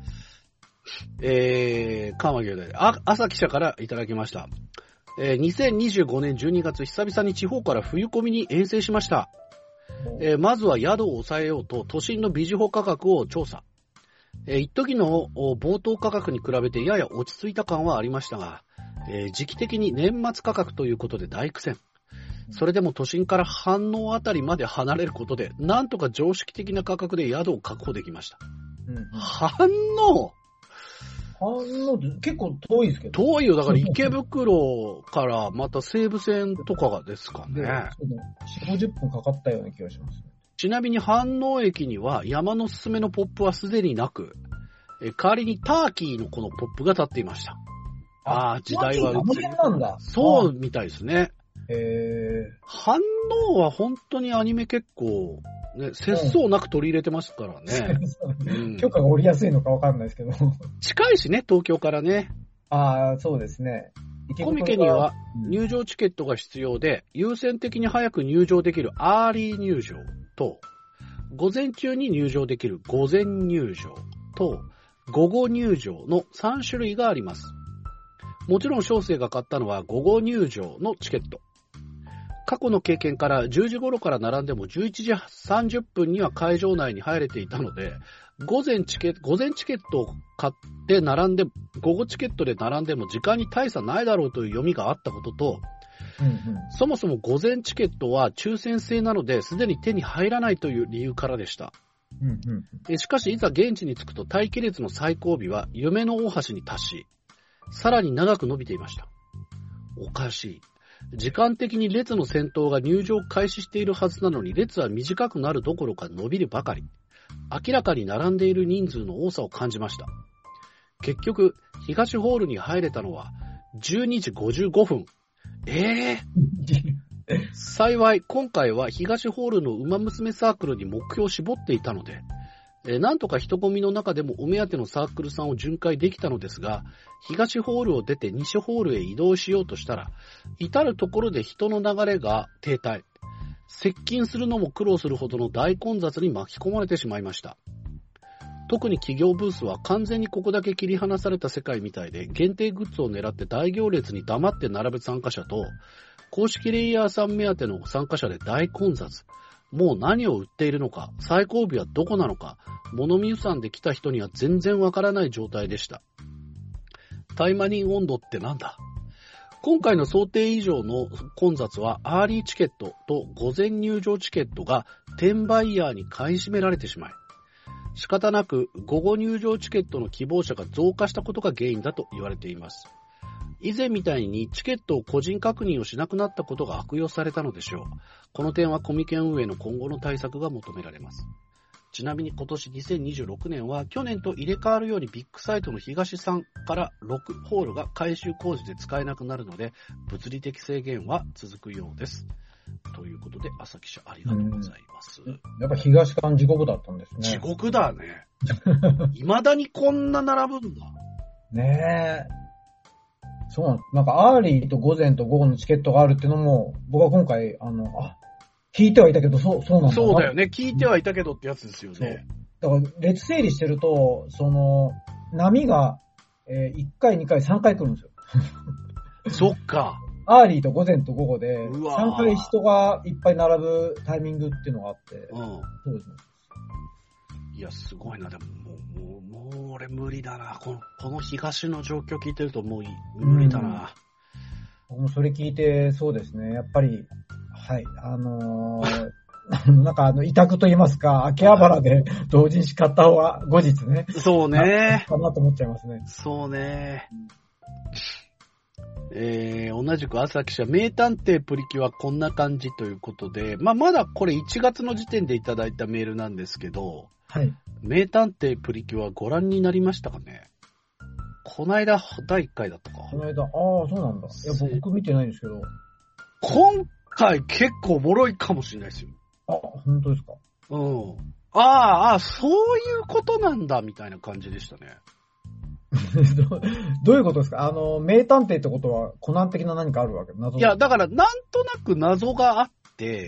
えー、川間兄弟、あ、朝記者からいただきました。えー、にせんにじゅうごねんじゅうにがつ、久々に地方から冬込みに遠征しました。えー、まずは宿を抑えようと、都心のビジホ価格を調査。えー、一時の冒頭価格に比べてやや落ち着いた感はありましたが、えー、時期的に年末価格ということで大苦戦。それでも都心から飯能あたりまで離れることで、なんとか常識的な価格で宿を確保できました。うんうん、飯能飯能って結構遠いですけど。 遠いよ。だから池袋からまた西武線とかがですかね。よんじゅう、ごじゅっぷんかかったような気がします、ね。 ちなみに飯能駅には山のすすめのポップはすでになく、え代わりにターキーのこのポップが立っていました。ああ、時代は移ってる。なんだ。 そうみたいですね。 へえ。 飯能は本当にアニメ結構、ね、節操なく取り入れてますからね。 うん、許可が下りやすいのかわかんないですけど。 近いしね、東京からね。 ああ、そうですね。 コミケには入場チケットが必要で、優先的に早く入場できるアーリー入場と、午前中に入場できる午前入場と、午後入場のさん種類があります。もちろん小生が買ったのは午後入場のチケット。過去の経験からじゅうじ頃から並んでもじゅういちじさんじゅっぷんには会場内に入れていたので、午前チケット、午前チケットを買って並んで、午後チケットで並んでも時間に大差ないだろうという読みがあったことと、うんうん、そもそも午前チケットは抽選制なのですでに手に入らないという理由からでした。うんうん、しかしいざ現地に着くと待機列の最後尾は夢の大橋に達し、さらに長く伸びていました。おかしい。時間的に列の先頭が入場開始しているはずなのに列は短くなるどころか伸びるばかり。明らかに並んでいる人数の多さを感じました。結局、東ホールに入れたのはじゅうにじごじゅうごふん。えー、幸い、今回は東ホールの馬娘サークルに目標を絞っていたので、えー、なんとか人混みの中でもお目当てのサークルさんを巡回できたのですが、東ホールを出て西ホールへ移動しようとしたら、至るところで人の流れが停滞。接近するのも苦労するほどの大混雑に巻き込まれてしまいました。特に企業ブースは完全にここだけ切り離された世界みたいで、限定グッズを狙って大行列に黙って並ぶ参加者と、公式レイヤーさん目当ての参加者で大混雑。 もう何を売っているのか、最後尾はどこなのか、物見湯山で来た人には全然わからない状態でした。タイマニー温度ってなんだ？今回の想定以上の混雑はアーリーチケットと午前入場チケットが転売ヤーに買い占められてしまい、仕方なく午後入場チケットの希望者が増加したことが原因だと言われています。以前みたいにチケットを個人確認をしなくなったことが悪用されたのでしょう。この点はコミケン運営の今後の対策が求められます。ちなみに今年にせんにじゅうろくねんは去年と入れ替わるようにビッグサイトの東さんからろくホールが改修工事で使えなくなるので物理的制限は続くようです。ということで朝記者ありがとうございます。 やっぱ東館地獄だったんですね。 地獄だね。未だにこんな並ぶんだ。 ねえ。そうなんなんかアーリーと午前と午後のチケットがあるっていうのも僕は今回あのあ聞いてはいたけど、そう、そうなんだ。 そうだよね。聞いてはいたけどってやつですよね。 だから、列整理してると、その、波が、えー、いっかい、にかい、さんかい来るんですよ。 そっか。 アーリーと午前と午後で、 うわさんかい人がいっぱい並ぶタイミングっていうのがあって。うん。そうですね。 いや、すごいな。でも、もう、もう、もう俺無理だな。この、この東の状況聞いてるともう無理だな。 僕もそれ聞いて、そうですね。やっぱり、はい、あのー、なんかあの、委託と言いますか、秋葉原で同人誌買った方が後日ね。 そうね。 かなと思っちゃいますね。 そうね。えー、同じく朝記者、名探偵プリキュアこんな感じということで、まあ、まだこれいちがつの時点でいただいたメールなんですけど、 はい。 名探偵プリキュアご覧になりましたかね？こないだだいいっかいだったか。 この間、ああ、そうなんだ。いや、僕見てないんですけど。 今回結構おもろいかもしれないですよ。 あ、本当ですか？ うん。ああ、ああ、そういうことなんだ、みたいな感じでしたね。 ど, どういうことですか？あの、名探偵ってことは、コナン的な何かあるわけ？謎。 いや、だから、なんとなく謎があって、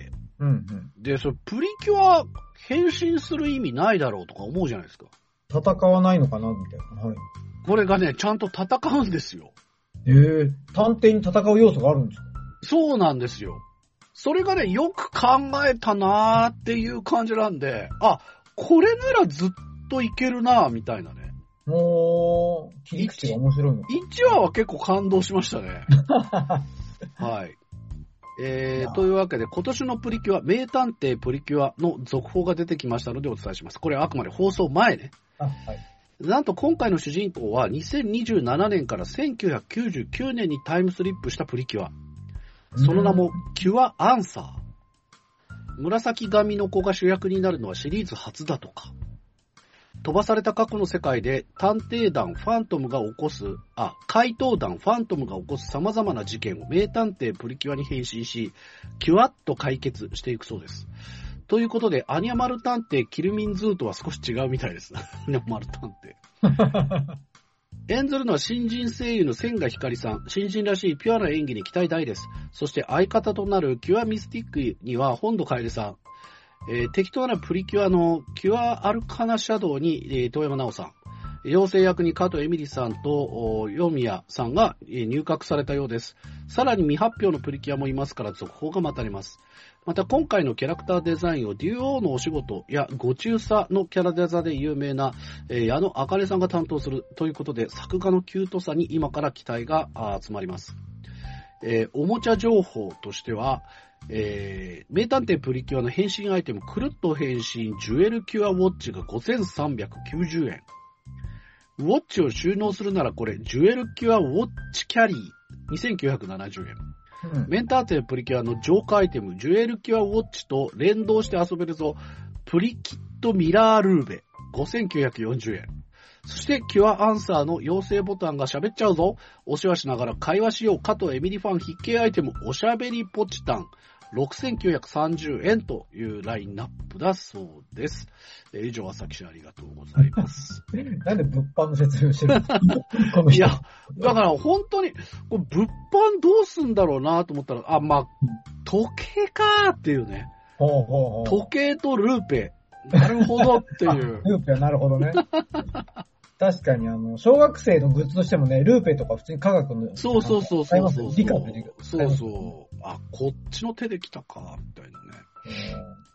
うんうん。 で、それ、プリキュア変身する意味ないだろうとか思うじゃないですか。 戦わないのかなみたいな。はい。 これがね、ちゃんと戦うんですよ。 ええー、探偵に戦う要素があるんですか？ そうなんですよ。それがね、よく考えたなーっていう感じなんで、あ、これならずっといけるなーみたいなね。 もう、切り口が面白いの。 いちわは結構感動しましたね。はい。えー、というわけで、今年のプリキュア、名探偵プリキュアの続報が出てきましたのでお伝えします。これはあくまで放送前ね。 あ、はい。 なんと今回の主人公はにせんにじゅうななねんからせんきゅうひゃくきゅうじゅうきゅうねんにタイムスリップしたプリキュア。その名も、キュアアンサー。紫髪の子が主役になるのはシリーズ初だとか。飛ばされた過去の世界で探偵団ファントムが起こす、あ、怪盗団ファントムが起こす様々な事件を名探偵プリキュアに変身し、キュアッと解決していくそうです。ということで、アニャマル探偵キルミンズーとは少し違うみたいです。アニャマル探偵。演ずるのは新人声優の千賀ひかりさん。新人らしいピュアな演技に期待大です。そして相方となるキュアミスティックには本土楓さん。えー、適当なプリキュアのキュアアルカナシャドウに、えー、遠山奈緒さん。妖精役に加藤エミリさんとヨミヤさんが、えー、入閣されたようです。さらに未発表のプリキュアもいますから続報が待たれます。また今回のキャラクターデザインをデュオのお仕事やご中佐のキャラデザで有名な、えー、矢野あかねさんが担当するということで、作画のキュートさに今から期待が集まります。えー、おもちゃ情報としては、えー、名探偵プリキュアの変身アイテム、くるっと変身ジュエルキュアウォッチがごせんさんびゃくきゅうじゅうえん。ウォッチを収納するならこれ、ジュエルキュアウォッチキャリーにせんきゅうひゃくななじゅうえん。うん、名探偵プリキュアの浄化アイテム、ジュエルキュアウォッチと連動して遊べるぞ、プリキッドミラールーベごせんきゅうひゃくよんじゅうえん。そしてキュアアンサーの妖精ボタンが喋っちゃうぞ。おしわしながら会話しよう。加藤エミリファン必見アイテム、おしゃべりポチタン。ろくせんきゅうひゃくさんじゅうえんというラインナップだそうです。えー、以上、朝記者ありがとうございます。 なんで物販の説明をしてるんですかこの人。 いや、だから本当に、これ物販どうすんだろうなと思ったら、あ、まあ、時計かーっていうね。 ほうほうほう。 時計とルーペ。なるほどっていう。 ルーペはなるほどね。確かにあの、小学生のグッズとしてもね、ルーペとか普通に科学の。 そうそうそうそうそう。 理科の理科。 そうそう。あ、こっちの手で来たか、みたいなね。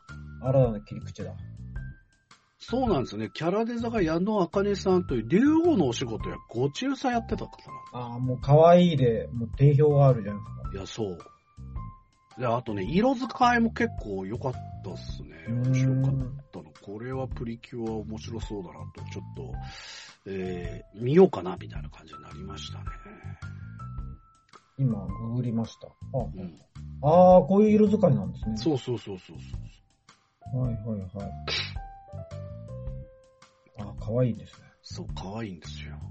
新たな切り口だ。 そうなんですよね。キャラデザが矢野茜さんという竜王のお仕事やご中佐やってた方な。ああ、もう可愛いで、もう定評があるじゃないですか。 いや、そう。で、あとね、色使いも結構良かったっすね。面白かったの。これはプリキュア面白そうだなと、ちょっと、えー、見ようかなみたいな感じになりましたね。 今、ググりました。あ、 うん、 あー、こういう色使いなんですね。 そうそうそうそうそう。はいはいはい。あ、可愛いですね。 そう、可愛いんですよ。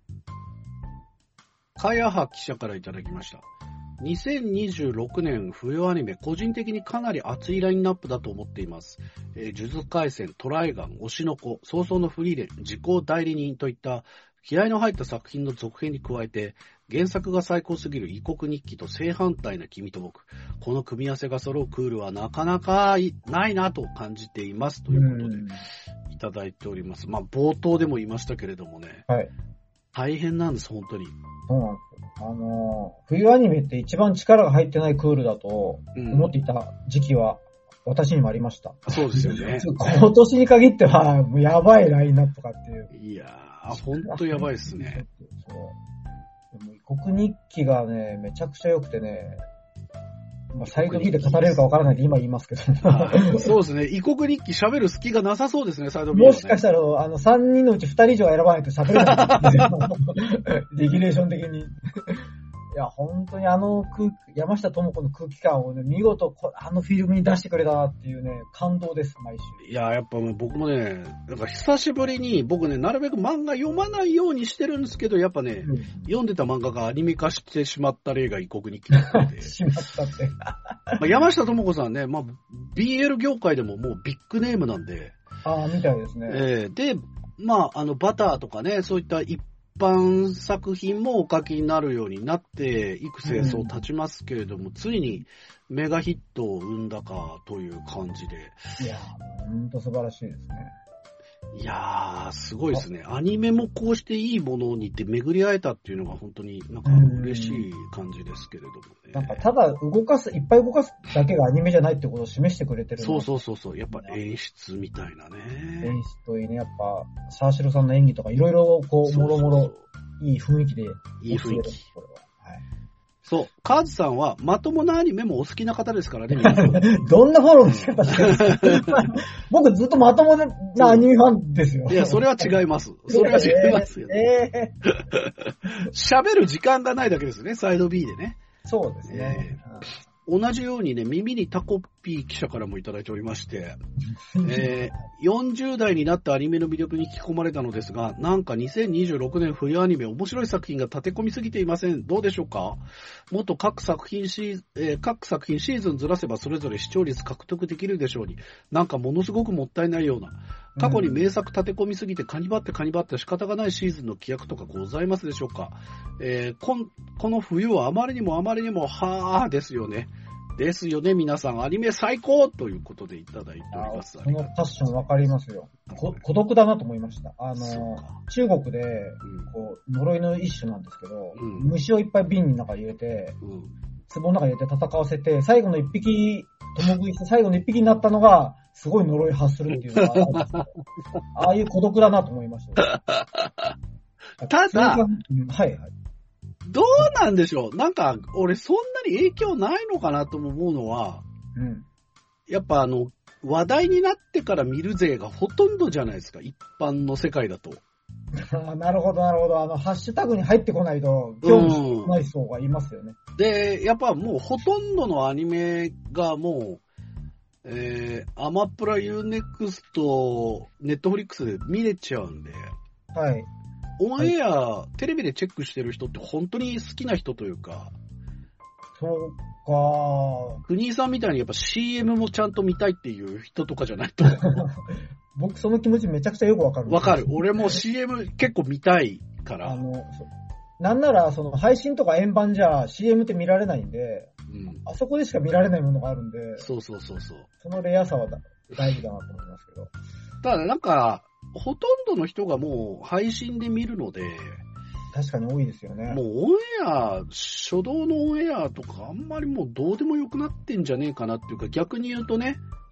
かやは記者からいただきました。にせんにじゅうろくねん冬アニメ、個人的にかなり熱いラインナップだと思っています。えー、呪術廻戦、トライガン、推しの子、早々のフリーレン、時効代理人といった気合の入った作品の続編に加えて、原作が最高すぎる異国日記と正反対な君と僕、この組み合わせが揃うクールはなかなかないなと感じていますということでいただいております。まあ冒頭でも言いましたけれどもね、 はい、 大変なんです、本当に。 そうなんですよ。あのー、冬アニメって一番力が入ってないクールだと思っていた時期は私にもありました。 うん、そうですよね。 今年に限ってはもうやばいラインナップかっていう。 いやー、ほんとやばいっすね。 そう。でも異国日記がね、めちゃくちゃ良くてね、まあ、サイド B で語れるかわからないんで今言いますけど。 そうですね。異国日記喋る隙がなさそうですね、サイド B は、 ね。もしかしたら、あの、さんにんのうちふたり以上選ばないと喋れない。レギュレーション的に。いや、本当にあの空気、山下智子の空気感をね、見事あのフィルムに出してくれたなっていうね、感動です、毎週。 いや、やっぱもう僕もね、なんか久しぶりに、僕ね、なるべく漫画読まないようにしてるんですけど、やっぱね、うん、読んでた漫画がアニメ化してしまった例が異国日記だったんで。 しまったって。 まあ山下智子さんね、まあ、ビーエル 業界でももうビッグネームなんで。 ああ、みたいですね。 えー、で、まあ、あの、バターとかね、そういった一一般作品もお書きになるようになって幾世そう経ちますけれども、うん、ついにメガヒットを生んだかという感じで。 いやー、ほんと素晴らしいですね。 いやー、すごいですね。アニメもこうしていいものにって巡り会えたっていうのが本当になんか嬉しい感じですけれどもね。 なんかただ動かす、いっぱい動かすだけがアニメじゃないってことを示してくれてる。 そうそうそうそう。やっぱ演出みたいなね。 演出といいね、やっぱ、沢城さんの演技とかいろいろこう、もろもろいい雰囲気で。 いい雰囲気。そう。カーズさんはまともなアニメもお好きな方ですからね、皆さん。 どんなフォローの仕方してる僕ずっとまともなアニメファンですよ。 いや、それは違います。それは違いますよ、ね。えー、喋る時間がないだけですね、サイド B でね。 そうですね。えー同じようにね、耳にタコピー記者からもいただいておりまして、えー、よんじゅう代になったアニメの魅力に引き込まれたのですが、なんかにせんにじゅうろくねん冬アニメ面白い作品が立て込みすぎていません。どうでしょうか？もっと各作品シーズン、えー、各作品シーズンずらせばそれぞれ視聴率獲得できるでしょうに、なんかものすごくもったいないような、過去に名作立て込みすぎてカニバってカニバって仕方がないシーズンの規約とかございますでしょうか？えー、こん、この冬はあまりにもあまりにもはぁですよね。ですよね、皆さん。アニメ最高ということでいただいております。 そのパッションわかりますよ。こ孤独だなと思いました。あの、中国で、こう、呪いの一種なんですけど、うん、虫をいっぱい瓶の中に入れて、うん、壺の中に入れて戦わせて、最後の一匹、共食いして最後の一匹になったのが、すごい呪い発するっていうのがあるんですよ。ああいう孤独だなと思いました。 ただ、 うん、はいはい。 どうなんでしょう、なんか、俺そんなに影響ないのかなと思うのは、うん、やっぱあの、話題になってから見る勢がほとんどじゃないですか、一般の世界だと。 なるほど、なるほど。あの、ハッシュタグに入ってこないと、興味ない層がいますよね、 うん。で、やっぱもうほとんどのアニメがもう、えー、アマプラ ユーネクスト、ネットフリックスで見れちゃうんで。 はい。 オンエア、はい、テレビでチェックしてる人って本当に好きな人というか。 そうか。 国井さんみたいにやっぱ シーエム もちゃんと見たいっていう人とかじゃないと。 僕その気持ちめちゃくちゃよくわかる。 わかる。俺も シーエム 結構見たいから。あの、 なんならその配信とか円盤じゃ シーエム って見られないんで、うん、あそこでしか見られないものがあるんで。 そうそうそうそう。 そのレアさは大事だなと思いますけど。 ただなんか、ほとんどの人がもう配信で見るので、 確かに多いですよね。 もうオンエア、初動のオンエアとかあんまりもうどうでもよくなってんじゃねえかなっていうか、逆に言うとね、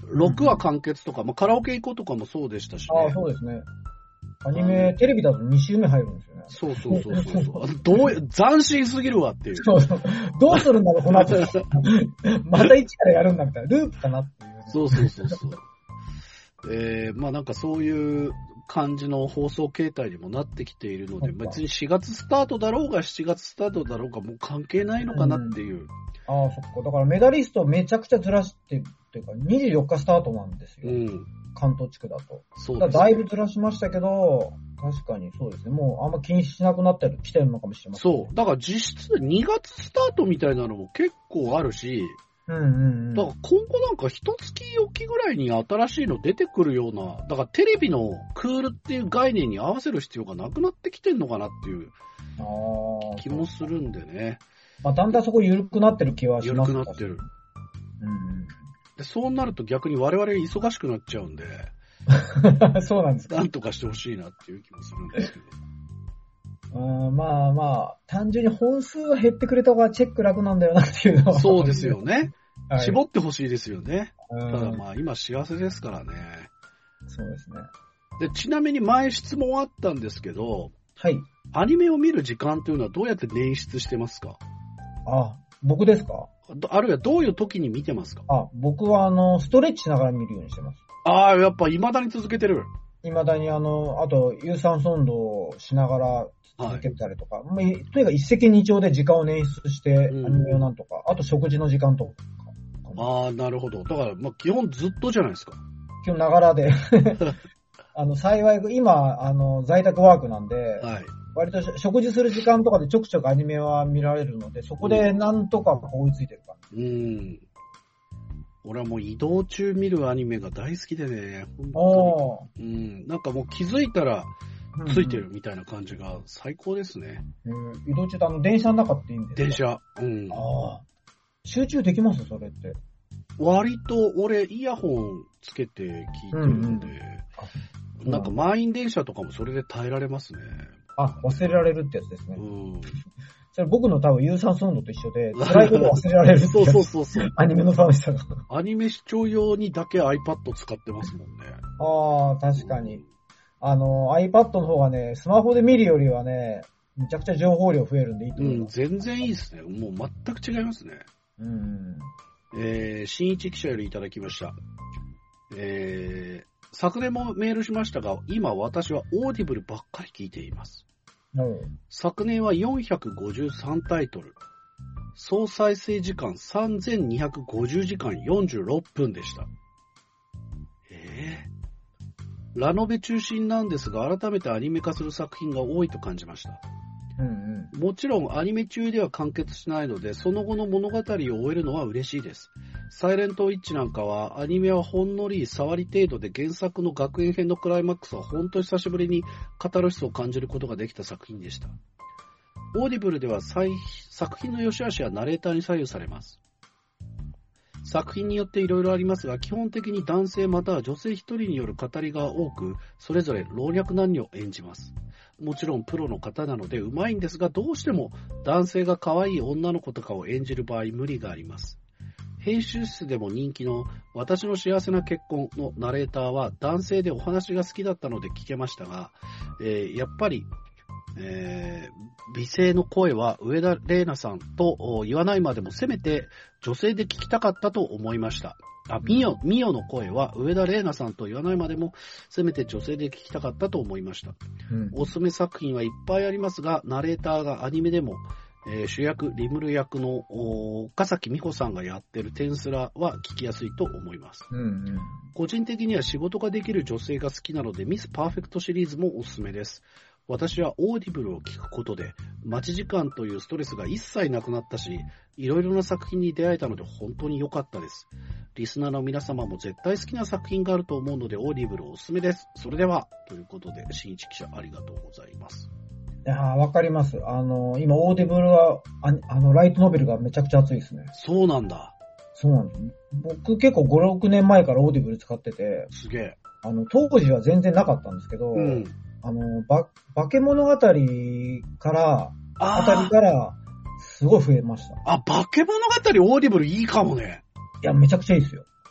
ろくわ完結とか、まあ、カラオケ行こうとかもそうでしたしね。 ああ、そうですね。アニメ、テレビだとに週目入るんですよね。 そうそうそうそうそう。どう、斬新すぎるわっていう。 そうそう。どうするんだろう、この後。また一からやるんだみたいな。ループかなっていう、ね。 そうそうそうそう。えー、まあなんかそういう感じの放送形態にもなってきているので、別にしがつスタートだろうがしちがつスタートだろうがもう関係ないのかなっていう。うん、 ああ、そっか。だからメダリストめちゃくちゃずらしてっていうか、にじゅうよっかスタートなんですよ。うん。関東地区だと。そうですね。だ, だいぶずらしましたけど、確かにそうですね。もうあんま気にしなくなってる、来てるのかもしれません、ね。 そう。だから実質にがつスタートみたいなのも結構あるし、 うんうんうん。 だから今後なんか一月おきぐらいに新しいの出てくるような、だからテレビのクールっていう概念に合わせる必要がなくなってきてんのかなっていう気もするんでね。 まあだんだんそこ緩くなってる気はします。 緩くなってる。 うん。 でそうなると逆に我々忙しくなっちゃうんで。 そうなんですか。 なんとかしてほしいなっていう気もするんですけど。 うん、まあまあ、単純に本数が減ってくれた方がチェック楽なんだよなっていうのは。 そうですよね。はい、絞ってほしいですよね。 ただまあ今幸せですからね。 そうですね。 で、ちなみに前質問あったんですけど、 はい。 アニメを見る時間というのはどうやって捻出してますか？ あ、僕ですか？ あるいはどういう時に見てますか？ あ、僕はあの、ストレッチしながら見るようにしてます。 ああ、やっぱ未だに続けてる。 未だにあの、あと、有酸素運動をしながら続けたりとか、はい、とにかく一石二鳥で時間を捻出して、アニメをなんとか、あと食事の時間とか。 ああ、なるほど。だから、まあ、基本ずっとじゃないですか。 基本ながらで。あの、幸い、今、あの、在宅ワークなんで、はい、割と食事する時間とかでちょくちょくアニメは見られるので、そこでなんとか追いついてるか。 うん。俺はもう移動中見るアニメが大好きでね、本当に。うん。なんかもう気づいたらついてるみたいな感じが最高ですね。 うんうん、移動中ってあの電車の中っていいんですか？ 電車。うん。 ああ。集中できますそれって。 割と俺イヤホンつけて聞いてるんで、うんうん、なんか満員電車とかもそれで耐えられますね。 あ、忘れられるってやつですね。 うん。 それ僕の多分有酸素運動と一緒で、辛いこと忘れられるってそうそうそうそう。 アニメの楽しさが。 アニメ視聴用にだけ iPad 使ってますもんね。 ああ、確かに。あの、iPad の方がね、スマホで見るよりはね、めちゃくちゃ情報量増えるんでいいと思います。 うん、全然いいですね。もう全く違いますね。 うん。 えー、新一記者よりいただきました。えー、昨年もメールしましたが、今私はオーディブルばっかり聞いています。 うん、 昨年はよんひゃくごじゅうさんタイトル。総再生時間さんぜんにひゃくごじゅうじかんよんじゅうろっぷんでした。えー、ラノベ中心なんですが、改めてアニメ化する作品が多いと感じました。 うんうん、 もちろんアニメ中では完結しないので、その後の物語を終えるのは嬉しいです。サイレントウィッチなんかはアニメはほんのり触り程度で、原作の学園編のクライマックスはほんと久しぶりにカタルシスを感じることができた作品でした。オーディブルでは作品の良し悪しはナレーターに左右されます。作品によっていろいろありますが、基本的に男性または女性一人による語りが多く、それぞれ老若男女を演じます。もちろんプロの方なので上手いんですが、どうしても男性が可愛い女の子とかを演じる場合無理があります。編集室でも人気の私の幸せな結婚のナレーターは男性でお話が好きだったので聞けましたが、えー、やっぱり、えー、美声の声は上田玲奈さんと言わないまでもせめて女性で聞きたかったと思いました。あ、ミオ、ミオの声は上田玲奈さんと言わないまでもせめて女性で聞きたかったと思いました。うん、おすすめ作品はいっぱいありますが、ナレーターがアニメでも、えー、主役リムル役の岡崎美穂さんがやってるテンスラは聞きやすいと思います、 うんうん、 個人的には仕事ができる女性が好きなのでミスパーフェクトシリーズもおすすめです。私はオーディブルを聞くことで待ち時間というストレスが一切なくなったし、いろいろな作品に出会えたので本当に良かったです。リスナーの皆様も絶対好きな作品があると思うのでオーディブルおすすめです。それではということで、新一記者ありがとうございます。 いやー、わかります。あの今オーディブルはああのライトノベルがめちゃくちゃ熱いですね。 そうなんだ。 そうなんです。僕結構ご、ろくねんまえからオーディブル使ってて、 すげえ。 あの当時は全然なかったんですけど、うん、あのば化け物語からあたりからすごい増えました。 あ、化け物語オーディブルいいかもね。 いや、めちゃくちゃいいですよ。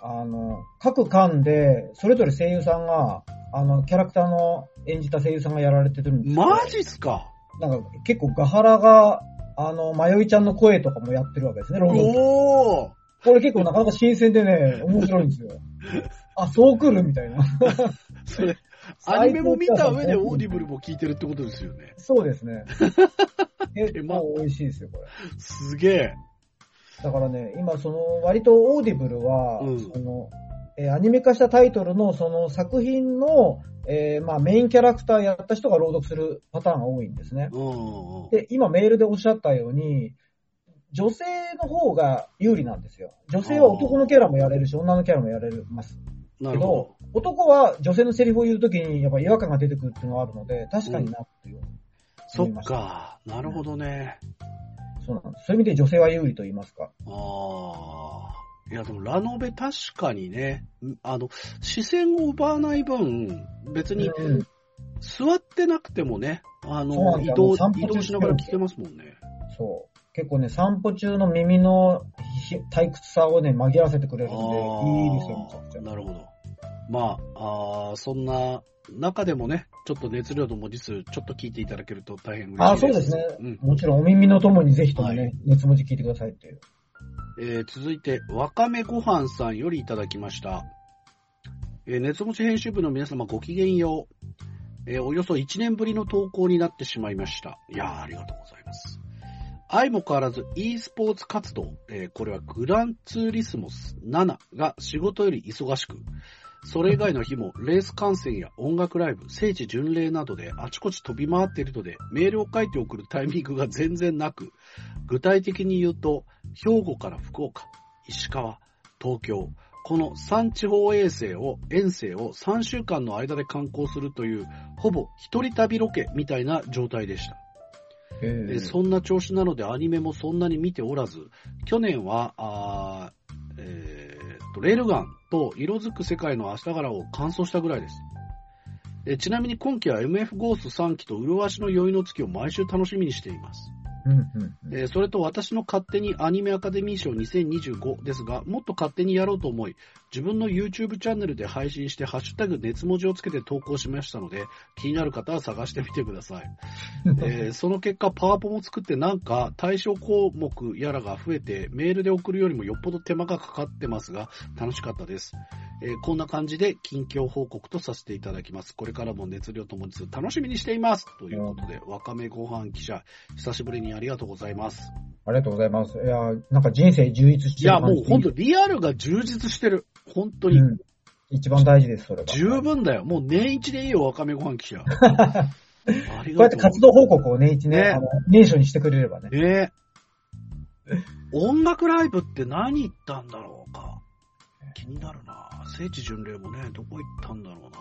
あの、各巻で、それぞれ声優さんが、あの、キャラクターの演じた声優さんがやられてるんですよ。 マジっすか？ なんか、結構ガハラが、あの、まよいちゃんの声とかもやってるわけですね、ロード。おー！これ結構なかなか新鮮でね、面白いんですよ。あ、そう来るみたいな。 それ、アニメも見た上でオーディブルも聞いてるってことですよね。 そうですね。結構美味しいですよ、これ。 すげえ。 だからね、今その、割とオーディブルは、うん、その、えー、アニメ化したタイトルのその作品の、えー、まあメインキャラクターやった人が朗読するパターンが多いんですね。うんうん、で、今メールでおっしゃったように、女性の方が有利なんですよ。女性は男のキャラもやれるし、女のキャラもやれます。なるほど。けど、男は女性のセリフを言うときにやっぱ違和感が出てくるっていうのがあるので、確かになっていう、うん。 そっか、なるほどね。 そうなんです。そういう意味で女性は有利と言いますか。 ああ。いやでもラノベ確かにね、あの、視線を奪わない分、別に、座ってなくてもね、あの、移動、移動しながら聞けますもんね。 そう。結構ね、散歩中の耳の退屈さをね、紛らわせてくれるんで、いいですよ、めちゃくちゃ。 なるほど。まあ、あそんな中でもね、ちょっと熱量と文字数、ちょっと聞いていただけると大変嬉しいです。 あ、そうですね。うん、もちろん、お耳のともにぜひともね、はい、熱文字聞いてくださいっていう。 えー、続いて、わかめごはんさんよりいただきました。えー、熱文字編集部の皆様ごきげんよう。えー、およそいちねんぶりの投稿になってしまいました。いやー、ありがとうございます。相も変わらず e スポーツ活動、えー、これはグランツーリスモスななが仕事より忙しく、それ以外の日もレース観戦や音楽ライブ、聖地巡礼などであちこち飛び回っているので、メールを書いて送るタイミングが全然なく、具体的に言うと、兵庫から福岡、石川、東京、このさん地方衛星を、遠征をさんしゅうかんの間で観光するという、ほぼ一人旅ロケみたいな状態でした。えー、そんな調子なのでアニメもそんなに見ておらず、去年は、あえー、とレールガンと色づく世界の足柄を完走したぐらいです。えちなみに今期は エムエフ ゴーストさんきと麗しの宵の月を毎週楽しみにしています。うんうんうんえー、それと私の勝手にアニメアカデミー賞にせんにじゅうごですが、もっと勝手にやろうと思い、自分の YouTube チャンネルで配信してハッシュタグ熱文字をつけて投稿しましたので、気になる方は探してみてください。えー、その結果パワポも作ってなんか対象項目やらが増えてメールで送るよりもよっぽど手間がかかってますが楽しかったです。えー、こんな感じで近況報告とさせていただきます。これからも熱量ともに楽しみにしています。ということで、わかめごはん記者、久しぶりにありがとうございます。 ありがとうございます。いや、なんか人生充実してる感じ。 いや、もう本当リアルが充実してる。本当に。うん、 一番大事です、それが。 十分だよ。もう年一でいいよ、わかめごはん記者。ありがとう。こうやって活動報告を年一ね、ねあの年初にしてくれればね。 ね音楽ライブって何行ったんだろうか。気になるな。聖地巡礼もね、どこ行ったんだろうな。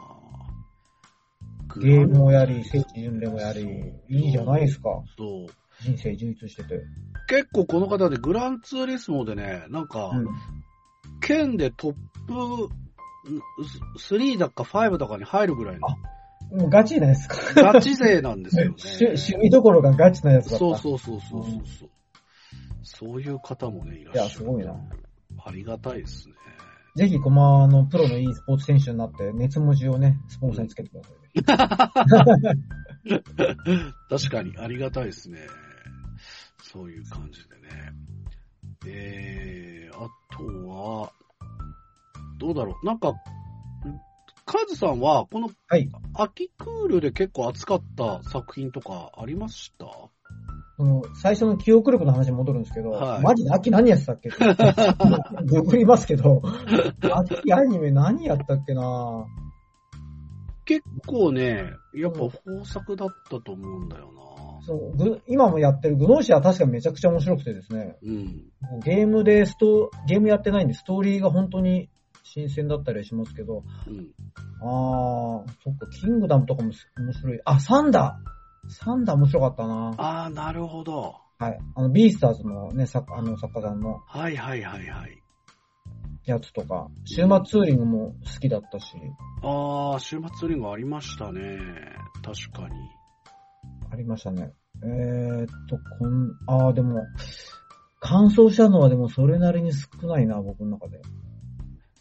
ゲームもやり、聖地巡礼もやり、いいじゃないですか。そう。人生充実してて。 結構この方でグランツーリスモでね、なんか、うん、県でトップスリーだかファイブだかに入るぐらいの。 もうガチなやつか。 ガチ勢なんですよね。 趣味どころがガチなやつだった。 そうそうそうそうそう、うん。そういう方もね、いらっしゃる。いや、すごいな。 ありがたいですね。 ぜひ、コマのプロのいいスポーツ選手になって、熱文字をね、スポンサーにつけてください、 ね。確かに、ありがたいですね。そういう感じでね。えー、あとは、どうだろう。なんか、カズさんは、この、はい、秋クールで結構熱かった作品とかありました？ その最初の記憶力の話に戻るんですけど、はい、マジで秋何やってたっけググりますけど、秋アニメ何やったっけな。 結構ね、やっぱ豊作だったと思うんだよな。 そう今もやってるグノーシアは確かにめちゃくちゃ面白くてですね、うん、ゲームでストゲームやってないんでストーリーが本当に新鮮だったりしますけど、うん、あー、そっか、キングダムとかも面白い。あ、サンダーサンダー面白かったな。 あー、なるほど。 はい。あの、ビースターズのね、作あの作家さんの。 はいはいはいはい。 やつとか、週末ツーリングも好きだったし。 あー、週末ツーリングありましたね。確かに。 ありましたね。えーっと、こん、あー、でも、完走したのはでもそれなりに少ないな、僕の中で。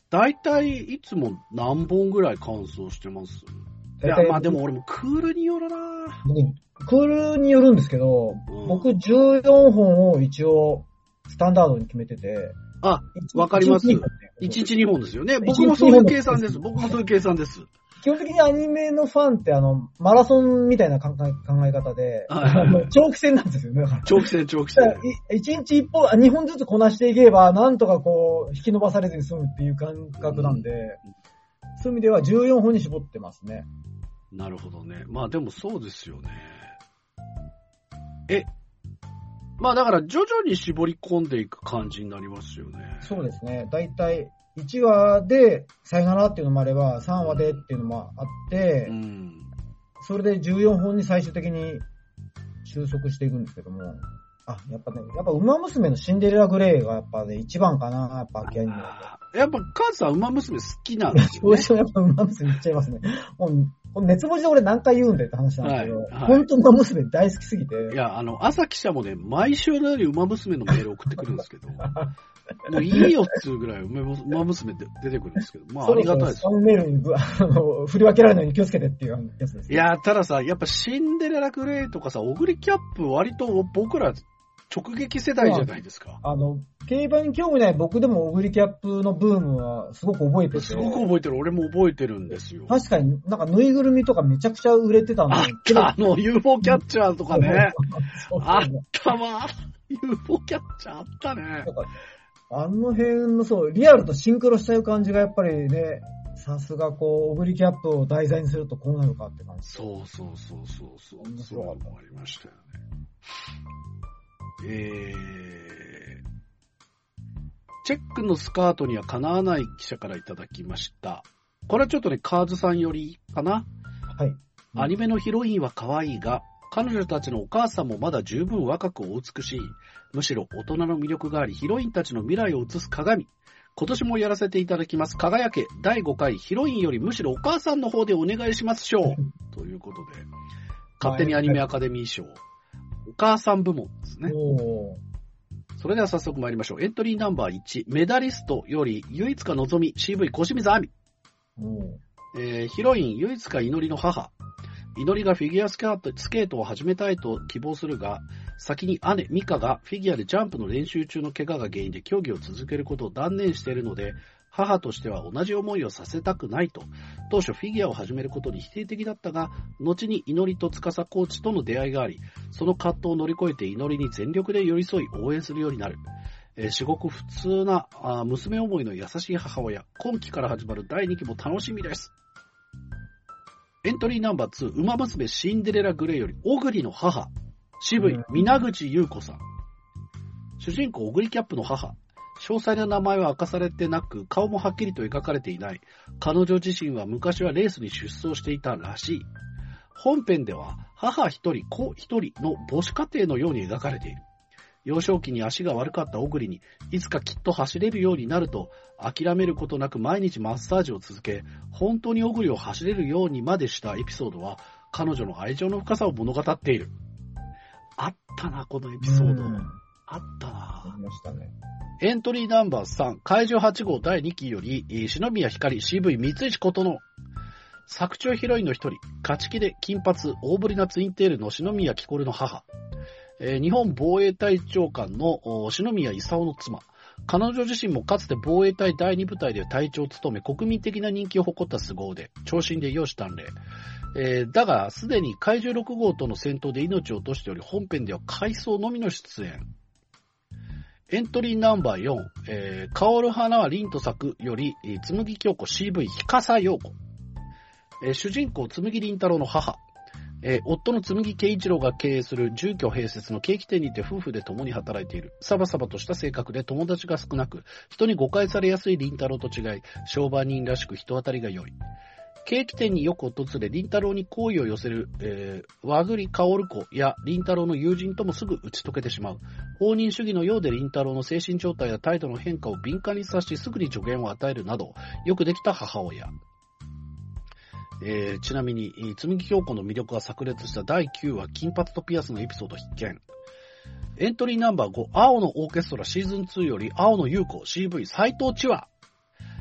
だいたいいつも何本ぐらい乾燥してます？いや、まあでも俺もクールによるな。 クールによるんですけど、うん、僕じゅうよんほんを一応スタンダードに決めてて。 あ、わかります。いちにちにほんですよね。僕もそういう計算です。僕もそういう計算です。 基本的にアニメのファンってあの、マラソンみたいな考え、考え方で、はいはいはい、長期戦なんですよね。 長期戦、長期戦。 いちにちいっぽん、にほんずつこなしていけば、なんとかこう、引き伸ばされずに済むっていう感覚なんで、うん、そういう意味ではじゅうよんほんに絞ってますね。 なるほどね。まあでもそうですよね。え、まあだから徐々に絞り込んでいく感じになりますよね。 そうですね。だいたいいちわでさよならっていうのもあれば、さんわでっていうのもあって、うん、それでじゅうよんほんに最終的に収束していくんですけども、あ、やっぱね、やっぱウマ娘のシンデレラグレイがやっぱね、一番かな、やっぱ秋アニメで。 やっぱカズさんウマ娘好きなんですよね。 どうしてもやっぱウマ娘言っちゃいますね。もう熱文字で俺何回言うんだよって話なんだけど、はいはい、本当ウマ娘大好きすぎて。 いや、あの、朝記者もね、毎週のようにウマ娘のメール送ってくるんですけど、もういいよっつうぐらいウマ娘で出てくるんですけど、まあありがたいです。 スパムメールにあの振り分けられないように気をつけてっていうやつです、 ね。いや、たださ、やっぱシンデレラグレイとかさ、オグリキャップ割と僕ら直撃世代じゃないですか。 あの、競馬に興味ない僕でもオグリキャップのブームはすごく覚えてて。 すごく覚えてる。俺も覚えてるんですよ。 確かになんかぬいぐるみとかめちゃくちゃ売れてたんだけど。あった、あの ユーフォー キャッチャーとかね。あったわ。ユーフォー キャッチャーあったね。 あの辺のそう、リアルとシンクロしちゃう感じがやっぱりね、さすがこう、オグリキャップを題材にするとこうなるかって感じ。 そうそうそうそうそう。そういうのもありましたよね。えー、チェックのスカートにはかなわない記者からいただきました。これはちょっとね、カーズさんよりかな。 はい。うん、 アニメのヒロインは可愛いが、彼女たちのお母さんもまだ十分若くお美しい。むしろ大人の魅力があり、ヒロインたちの未来を映す鏡。今年もやらせていただきます。輝けだいごかいヒロインよりむしろお母さんの方でお願いします賞。ということで、勝手にアニメアカデミー賞。お母さん部門ですね。それでは早速参りましょう。エントリーナンバーいち、メダリストより、唯一かのぞみ、シーブイ 小清水亜美。えー、ヒロイン、唯一か祈りの母。祈りがフィギュアスケートを始めたいと希望するが、先に姉、ミカがフィギュアでジャンプの練習中の怪我が原因で競技を続けることを断念しているので、母としては同じ思いをさせたくないと、当初フィギュアを始めることに否定的だったが、後に祈りと司コーチとの出会いがあり、その葛藤を乗り越えて祈りに全力で寄り添い応援するようになる。えー、至極普通なあ娘思いの優しい母親、今期から始まるだいにきも楽しみです。エントリーナンバーツー、ウマ娘シンデレラグレイより、小栗の母、渋い、皆口優子さん。主人公、小栗キャップの母。詳細な名前は明かされてなく、顔もはっきりと描かれていない。彼女自身は昔はレースに出走していたらしい。本編では、母一人、子一人の母子家庭のように描かれている。幼少期に足が悪かった小栗に、いつかきっと走れるようになると、諦めることなく毎日マッサージを続け、本当に小栗を走れるようにまでしたエピソードは、彼女の愛情の深さを物語っている。あったな、このエピソード。あったな。 ありましたね。 エントリーナンバーさん、怪獣はち号だいにきより、篠宮ひかり シーブイ 三石琴乃。作中ヒロインの一人、勝ち気で金髪、大ぶりなツインテールの篠宮きこるの母。えー、日本防衛隊長官の篠宮勲の妻。彼女自身もかつて防衛隊だいに部隊で隊長を務め、国民的な人気を誇った凄腕、長身で容姿端麗。えー、だが、すでに怪獣ろく号との戦闘で命を落としており、本編では回想のみの出演。エントリーナンバーよん、えー、香る花は凛と咲くより、紬京子 シーブイ 日笠陽子。えー、主人公、紬凛太郎の母。えー、夫の紬圭一郎が経営する住居併設のケーキ店にて夫婦で共に働いている。サバサバとした性格で友達が少なく、人に誤解されやすい凛太郎と違い、商売人らしく人当たりが良い。ケーキ店によく訪れ、凛太郎に好意を寄せる、えー、和栗薫子や凛太郎の友人ともすぐ打ち解けてしまう。放任主義のようで凛太郎の精神状態や態度の変化を敏感に察し、すぐに助言を与えるなど、よくできた母親。えー、ちなみに、紬京子の魅力が炸裂しただいきゅうわ、金髪とピアスのエピソード必見。エントリーナンバーご、青のオーケストラシーズンツーより、青の優子 シーブイ 斎藤千和。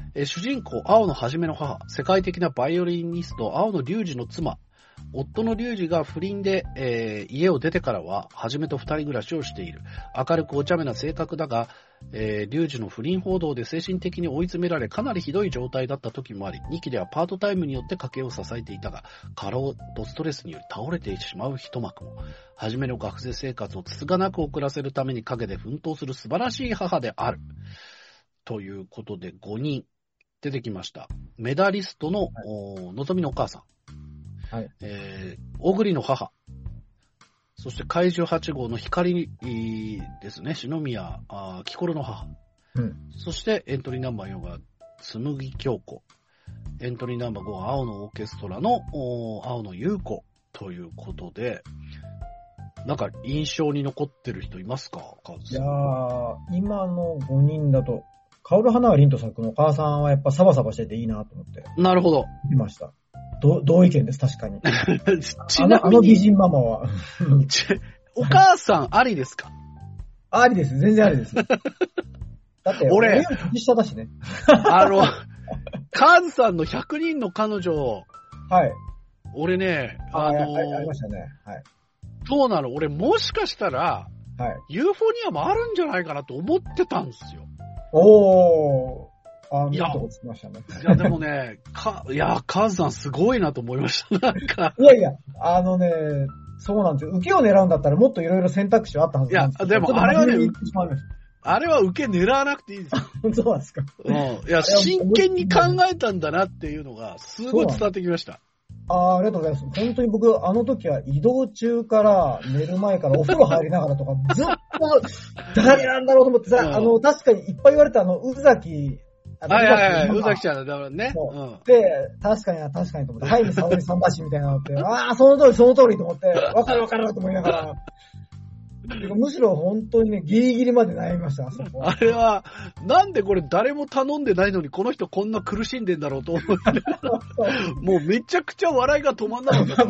えー、主人公、青野はじめの母、世界的なバイオリニスト、青野隆二の妻、夫の隆二が不倫で、えー、家を出てからは、はじめと二人暮らしをしている。明るくお茶目な性格だが、えー、隆二の不倫報道で精神的に追い詰められ、かなりひどい状態だった時もあり、にきではパートタイムによって家計を支えていたが、過労とストレスにより倒れてしまう一幕も。はじめの学生生活をつつがなく送らせるために陰で奮闘する素晴らしい母である。ということでごにん出てきました。メダリストの、はい、のぞみのお母さん。はい、えー、小栗の母、そして怪獣はち号の光ですね、篠宮紀子の母、うん、そしてエントリーナンバーよんが紬京子、エントリーナンバーごは青のオーケストラの青野優子ということで、なんか印象に残ってる人いますか？ いやー、今のごにんだと、薫花輪凛斗作のお母さんはやっぱサバサバしてていいなと思って。 なるほど。 見ました。ど同意見です、確かに。 ちなみにあの美人ママは。 お母さんありですか？ ありです、全然ありです。だって、俺、俺より年下だしね。 あの、カズさんのひゃくにんの彼女、 はい。 俺ね、あのー、 あ, ありましたね。はい。 そうなの、俺もしかしたら、はい、ユーフォニアもあるんじゃないかなと思ってたんですよ。 おー。あいや、いいましたね、 いやでもね、か、いや、カズさんすごいなと思いました。なんか。 いやいや、あのね、そうなんですよ。受けを狙うんだったらもっといろいろ選択肢はあったはずなんですけど。 いや、でもあれはね、あれは受け狙わなくていいですよ。 そうなんですか。 うん。いや、真剣に考えたんだなっていうのが、すごい伝わってきました。 ああ、ありがとうございます。本当に僕、あの時は移動中から寝る前からお風呂入りながらとか、ずっと誰なんだろうと思ってさ、うん、あの、確かにいっぱい言われたあの、宇崎、 はいはいはい、宇崎ちゃんだからね。 うん、で、確かにな、確かにと思って、はい、沙織さんだし、みたいなのって、ああ、その通り、その通りと思って、わかるわかると思いながら、むしろ本当にね、ギリギリまで悩みました、あそこは。 あれは、なんでこれ誰も頼んでないのに、この人こんな苦しんでんだろうと思って、もうめちゃくちゃ笑いが止まんなかった、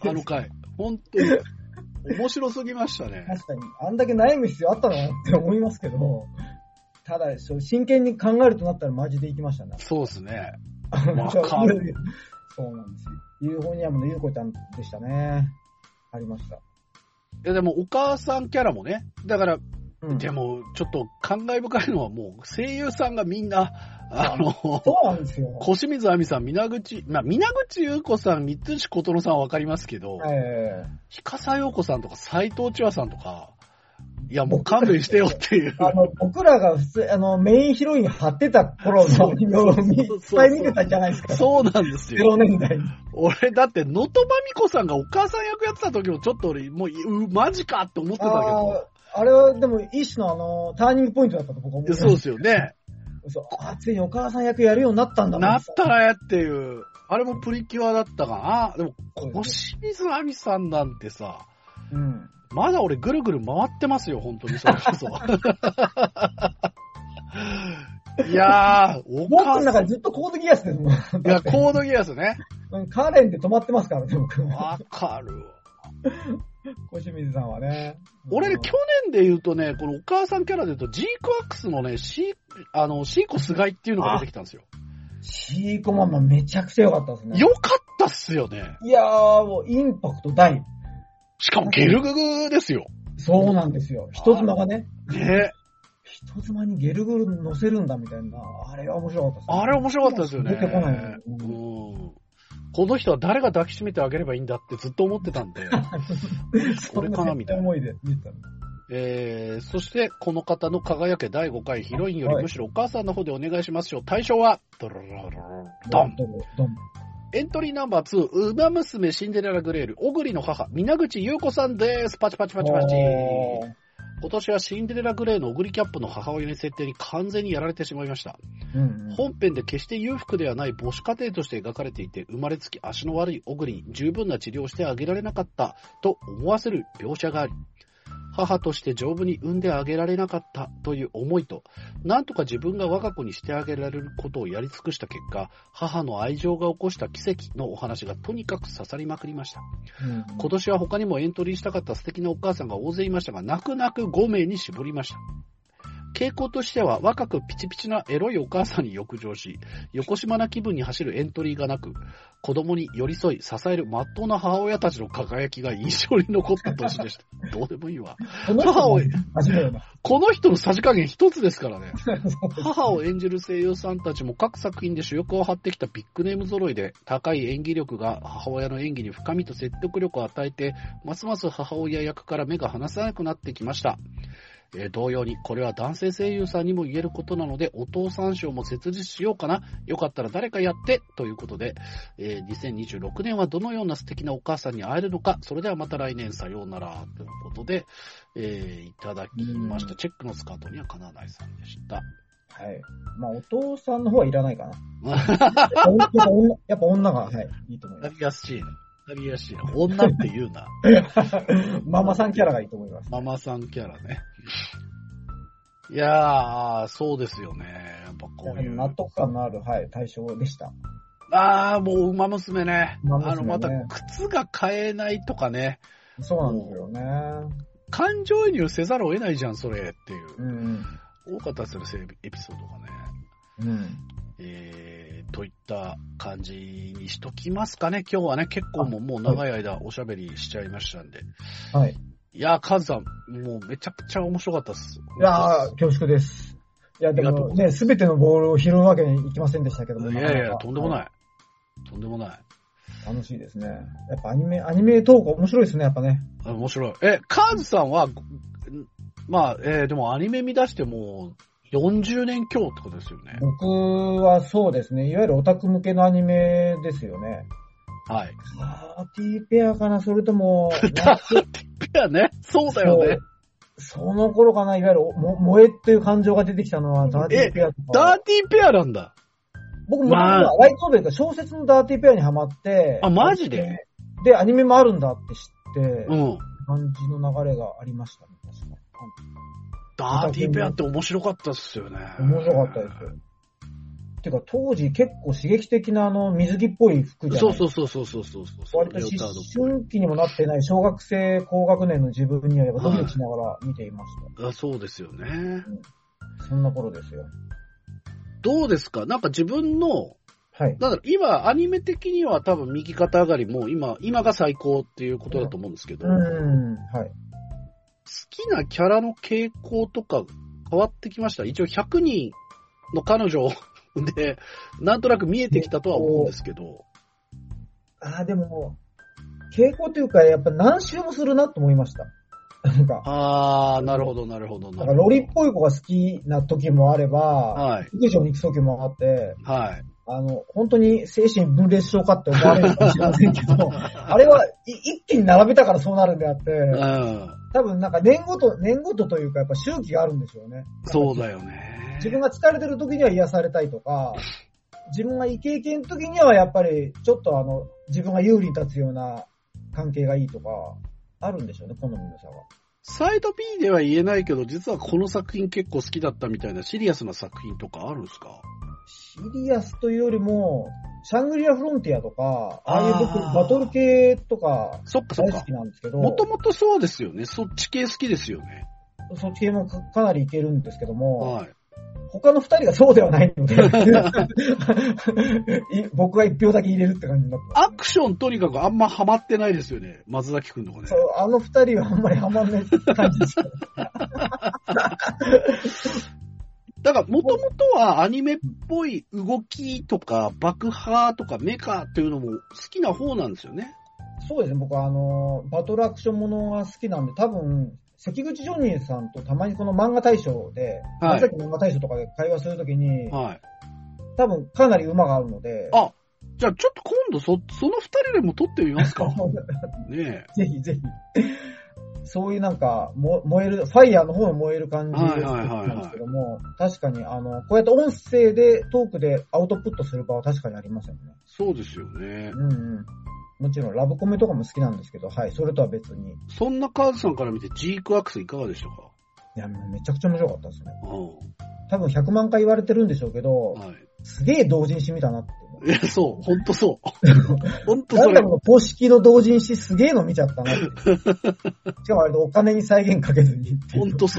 あの回。本当に。面白すぎましたね。 確かに。あんだけ悩む必要あったのかなって思いますけど、ただ、そう真剣に考えるとなったらマジで行きましたね。 そうですね。 わかる。そうなんですよ。ユーフォニアムのゆうこちゃんでしたね。ありました。いやでもお母さんキャラもね、だから、うん、でもちょっと感慨深いのはもう声優さんがみんな、あの、 そうなんですよ。 小清水亜美さん、皆口、まあ、皆口優子さん、三石琴乃さんはわかりますけど、えー、ひかさようこさんとか斎藤千和さんとか、いやもう勘弁してよっていう。 あの、僕らが普通、あの、メインヒロイン張ってた頃のをいっぱい見てたじゃないですか。 そうなんですよ。 ゼロねんだいに。 俺、だって、能登まみこさんがお母さん役やってた時もちょっと俺、もう、うマジかって思ってたけど。 あ, あれはでも一種のあの、ターニングポイントだったと僕は思う。 そうですよね。 そう。あ、ついにお母さん役やるようになったんだなったらやっていう。あれもプリキュアだったかな。でも、小清水亜美さんなんてさ、うん。まだ俺ぐるぐる回ってますよ、本当にそれこそ。いやー、お僕の中でずっとコードギアスですもん。いや、コードギアスね。 カレンで止まってますからね、僕。 わかるわ。 小清水さんはね。 俺ね、去年で言うとね、このお母さんキャラで言うと、ジークアックスのね、シー、あの、シーコスガイっていうのが出てきたんですよ。 シーコママめちゃくちゃ良かったですね。 良かったっすよね。 いやー、もうインパクト大。 しかもゲルググですよ。 そうなんですよ。人妻がね。 ね。 人妻にゲルグル乗せるんだみたいな。あれは面白かったですね。あれ面白かったですよね。 出てこない、ね。 うん。この人は誰が抱きしめてあげればいいんだってずっと思ってたんで。それかなみたいな。 思いで見た。 えー、そしてこの方の輝けだいごかいヒロインよりむしろお母さんの方でお願いしますよ。対象はドロロロロドン。ドン。エントリーナンバーツー、ウマ娘シンデレラグレール、小栗の母、皆口優子さんです。パチパチパチパチ。今年はシンデレラグレーの小栗キャップの母親に設定に完全にやられてしまいました。うんうん、本編で決して裕福ではない母子家庭として描かれていて、生まれつき足の悪い小栗に十分な治療をしてあげられなかったと思わせる描写があり、母として丈夫に産んであげられなかったという思いと、なんとか自分が我が子にしてあげられることをやり尽くした結果、母の愛情が起こした奇跡のお話がとにかく刺さりまくりました。うんうん、今年は他にもエントリーしたかった素敵なお母さんが大勢いましたが、泣く泣くごめいに絞りました。 傾向としては若くピチピチなエロいお母さんに浴場し、横島な気分に走るエントリーがなく、子供に寄り添い支える真っ当な母親たちの輝きが印象に残った年でした。どうでもいいわ。母を、この人のさじ加減一つですからね。母を演じる声優さんたちも各作品で主力を張ってきたビッグネーム揃いで、高い演技力が母親の演技に深みと説得力を与えて、ますます母親役から目が離せなくなってきました。えー、同様に、これは男性声優さんにも言えることなので、お父さん賞も設立しようかな。よかったら誰かやって、ということで、えー、にせんにじゅうろくねんはどのような素敵なお母さんに会えるのか、それではまた来年さようなら、ということで、えー、いただきました。チェックのスカートにはかなないさんでした。 はい。まあ、お父さんの方はいらないかな。やっぱ女、やっぱ女が、はい、いいと思います。 やりやすいね。やりやすいな。女って言うな。 ママさんキャラがいいと思います。 ママさんキャラね。いやー、そうですよね。やっぱこういう。 納得感のある、はい、対象でした。 あー、もう、馬娘ね。 馬娘ね。 あの、また、靴が買えないとかね。 そうなんですよね。 感情移入せざるを得ないじゃん、それっていう。 うん、 多かったですよね、エピソードがね。 うん。 えー、といった感じにしときますかね。今日はね、結構もう、もう長い間おしゃべりしちゃいましたんで。 はい。 いやー、カズさん、もうめちゃくちゃ面白かったっす。 いやー、恐縮です。いや、でもね、すべてのボールを拾うわけにいきませんでしたけども。 いやいや、とんでもない。はい、とんでもない。 楽しいですね。やっぱアニメ、アニメトーク面白いですね、やっぱね。 面白い。え、カズさんは、まあ、えー、でもアニメ見出してもうよんじゅうねん強ってことですよね。 僕はそうですね。いわゆるオタク向けのアニメですよね。 はい。 ダーティーペアかな、それとも。 ダーティーペアね。そうだよね。 そ, その頃かな、いわゆるも萌えっていう感情が出てきたのはダーティーペアとか。 ダーティーペアなんだ。 僕も、まあ、ライトノベルか小説のダーティーペアにハマって。 あ、マジで？ で、アニメもあるんだって知って、 うん。 感じの流れがありましたね、確かに。 ダーティーペアって面白かったっすよね。 面白かったですよ。てか当時結構刺激的なあの水着っぽい服じゃないですか。そうそうそうそうそうそう。 割と思春期にもなってない小学生高学年の自分にはやっぱドキドキしながら見ていました。 はい、あ、そうですよね、うん。 そんな頃ですよ。 どうですか？なんか自分の、はい。だから今アニメ的には多分右肩上がりも今、今が最高っていうことだと思うんですけど。 うん、うんはい。 好きなキャラの傾向とか変わってきました？一応ひゃくにんの彼女で、なんとなく見えてきたとは思うんですけど。 ああ、でも、傾向というか、やっぱ何周もするなと思いました。なんか。 ああ、なるほど、なるほど。 なんかロリっぽい子が好きな時もあれば、はい。育児に行く時もあって、 はい。 あの、本当に精神分裂症かって思われるかもしれませんけど、あれは一気に並べたからそうなるんであって、うん、多分なんか年ごと、年ごとというかやっぱ周期があるんでしょうね。 そうだよね。 自分が疲れてる時には癒されたいとか、自分がイケイケの時にはやっぱりちょっとあの、自分が有利に立つような関係がいいとか、あるんでしょうね、好みの差が。 サイド B では言えないけど、実はこの作品結構好きだったみたいなシリアスな作品とかあるんですか？ シリアスというよりも、シャングリアフロンティアとか、ああいう僕、バトル系とか、大好きなんですけど。 もともとそうですよね。そっち系好きですよね。 そっち系も か, かなりいけるんですけども、 はい、 他の二人がそうではないので、僕が一票だけ入れるって感じになってます、 ね。アクションとにかくあんまハマってないですよね。松崎くんとかね。 そう、あの二人はあんまりハマんない感じですよ。 だから、もともとはアニメっぽい動きとか、爆破とかメカっていうのも好きな方なんですよね。 そうですね。僕はあの、バトルアクションものが好きなんで、多分、関口ジョニーさんとたまにこの漫画大賞で、はい、さっき漫画大賞とかで会話するときに、はい、多分かなり馬があるので。 あ、じゃあちょっと今度そ、その二人でも撮ってみますか。ねえ。ぜひぜひ。そういうなんか、も燃える、ファイヤーの方の燃える感じなんですけども、確かにあの、こうやって音声でトークでアウトプットする場は確かにありますよね。 そうですよね。 うんうん。もちろんラブコメとかも好きなんですけど、はい、それとは別に。 そんなカーズさんから見てジークアクスいかがでしたか？ いや、もうめちゃくちゃ面白かったですね。うん。多分ひゃくまんかい言われてるんでしょうけど、はい、すげえ同人誌見たなって。 いや、そう、ほんとそう。ほんとそれ。 ガンダムの公式の同人誌すげえの見ちゃったなって。しかもあれでお金に再現かけずに。 ほんとそう。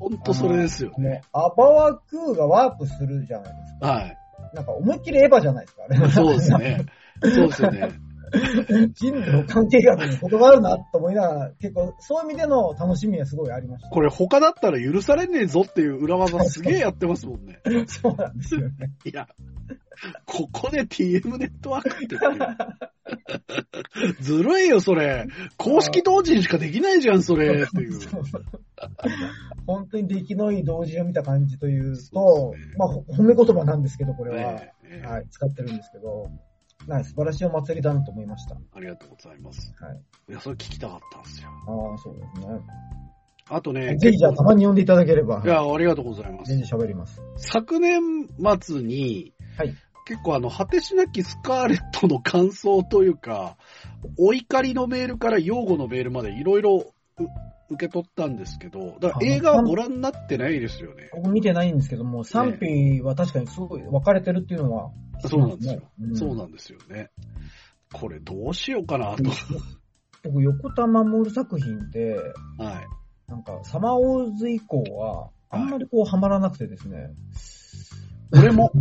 ほんとそれですよね。 ね、アバワクーがワープするじゃないですか。 はい。 なんか思いっきりエヴァじゃないですか、あれ。 そうですね。そうですよね。 人類の関係学にことがあるなと思いながら、結構そういう意味での楽しみはすごいありました。 これ他だったら許されねえぞっていう裏技すげえやってますもんね。 そうなんですよね。 いや、ここで ティーエム ネットワークってっていうずるいよ、それ。公式同人しかできないじゃん、それ。っていう。 本当に出来のいい同人を見た感じというと、ね、まあ、褒め言葉なんですけど、これは、えーえー、はい、使ってるんですけど、素晴らしいお祭りだなと思いました。 ありがとうございます。 はい。 いや、それ聞きたかったんですよ。 ああ、そうですね。 あとね。 ぜひじゃあたまに呼んでいただければ。 いや、ありがとうございます。 全然喋ります。 昨年末に、 はい。 結構あの、果てしなきスカーレットの感想というか、お怒りのメールから擁護のメールまでいろいろ受け取ったんですけど、だから映画はご覧になってないですよね。 僕見てないんですけども、賛否は確かにすごい分かれてるっていうのは、 ね、そうなんですよ、うん。そうなんですよね。これどうしようかなと。 僕、横田守作品って、 はい。 なんか、サマーウォーズ以降は、あんまりこう、はまらなくてですね。 はい、俺も、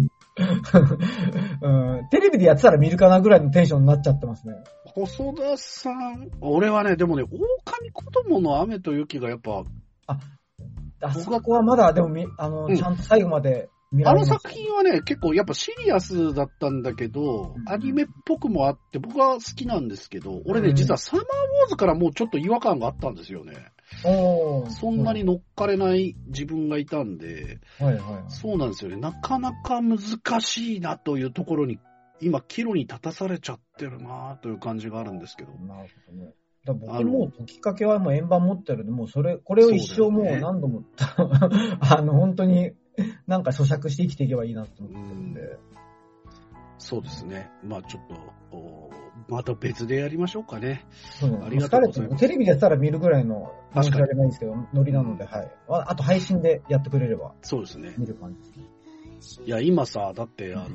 うん。テレビでやってたら見るかなぐらいのテンションになっちゃってますね。 細田さん、俺はね、でもね、狼子供の雨と雪がやっぱ、 あ、あそこはまだ、でもみ、あの、うん、ちゃんと最後まで見られました。 あの作品はね、結構やっぱシリアスだったんだけど、うん、アニメっぽくもあって、僕は好きなんですけど、俺ね、うん、実はサマーウォーズからもうちょっと違和感があったんですよね。 おそんなに乗っかれない自分がいたんで、 はいはいはい、 そうなんですよね。なかなか難しいなというところに、今、岐路に立たされちゃってるなという感じがあるんですけど。 なるほどね。だ僕もきっかけはもう円盤持ってるんで、もうそれ、これを一生もう何度も、ね、あの、本当になんか咀嚼して生きていけばいいなと思ってるんで。 そうですね。まあちょっと、また別でやりましょうかね。 そうね。ありがとうございます。テレビでやったら見るぐらいの、申し訳ないんですけど、ノリなので、はい。あと配信でやってくれれば。 そうですね。 見る感じですね。 いや、今さ、だって、あの、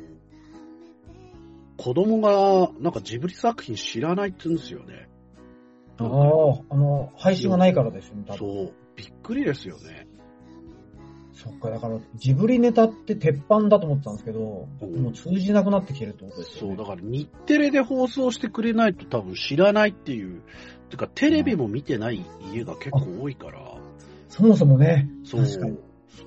子供が、なんかジブリ作品知らないって言うんですよね。 ああ、あの、配信がないからですよね、多分。 そう、びっくりですよね。 そっか、だから、ジブリネタって鉄板だと思ってたんですけど、うん、もう通じなくなってきてるってことですよね。 そう、だから日テレで放送してくれないと多分知らないっていう、てかテレビも見てない家が結構多いから。 そもそもね、 そう、確かに。そう。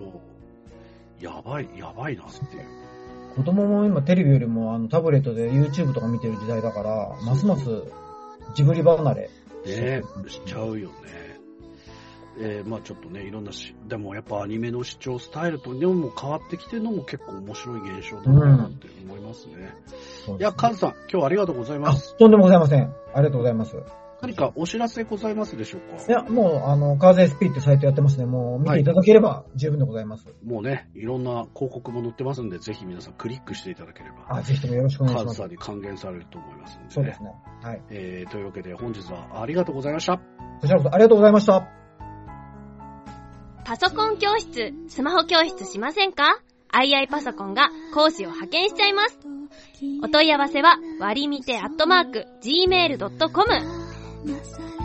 やばい、やばいなっていう。 子供も今テレビよりもあのタブレットで YouTube とか見てる時代だから、ますますジブリ離れ。 ね、しちゃうよね。えー、まあちょっとね、いろんなし、でもやっぱアニメの視聴スタイルとでも変わってきてるのも結構面白い現象だなって思いますね。うん、いや、カズさん、今日はありがとうございます。 とんでもございません。ありがとうございます。 何かお知らせございますでしょうか？ いや、もう、あの、カーズ エスピー ってサイトやってますね。もう見ていただければ十分でございます。はい、 もうね、いろんな広告も載ってますんで、ぜひ皆さんクリックしていただければ。 あ、ぜひともよろしくお願いします。 カーズさんに還元されると思いますんで、ね。 そうですね。はい。 えー、というわけで本日はありがとうございました。 こちらこそありがとうございました。 パソコン教室、スマホ教室しませんか？ アイアイ パソコンが講師を派遣しちゃいます。お問い合わせは割りみてアットマーク ジーメールドットコム。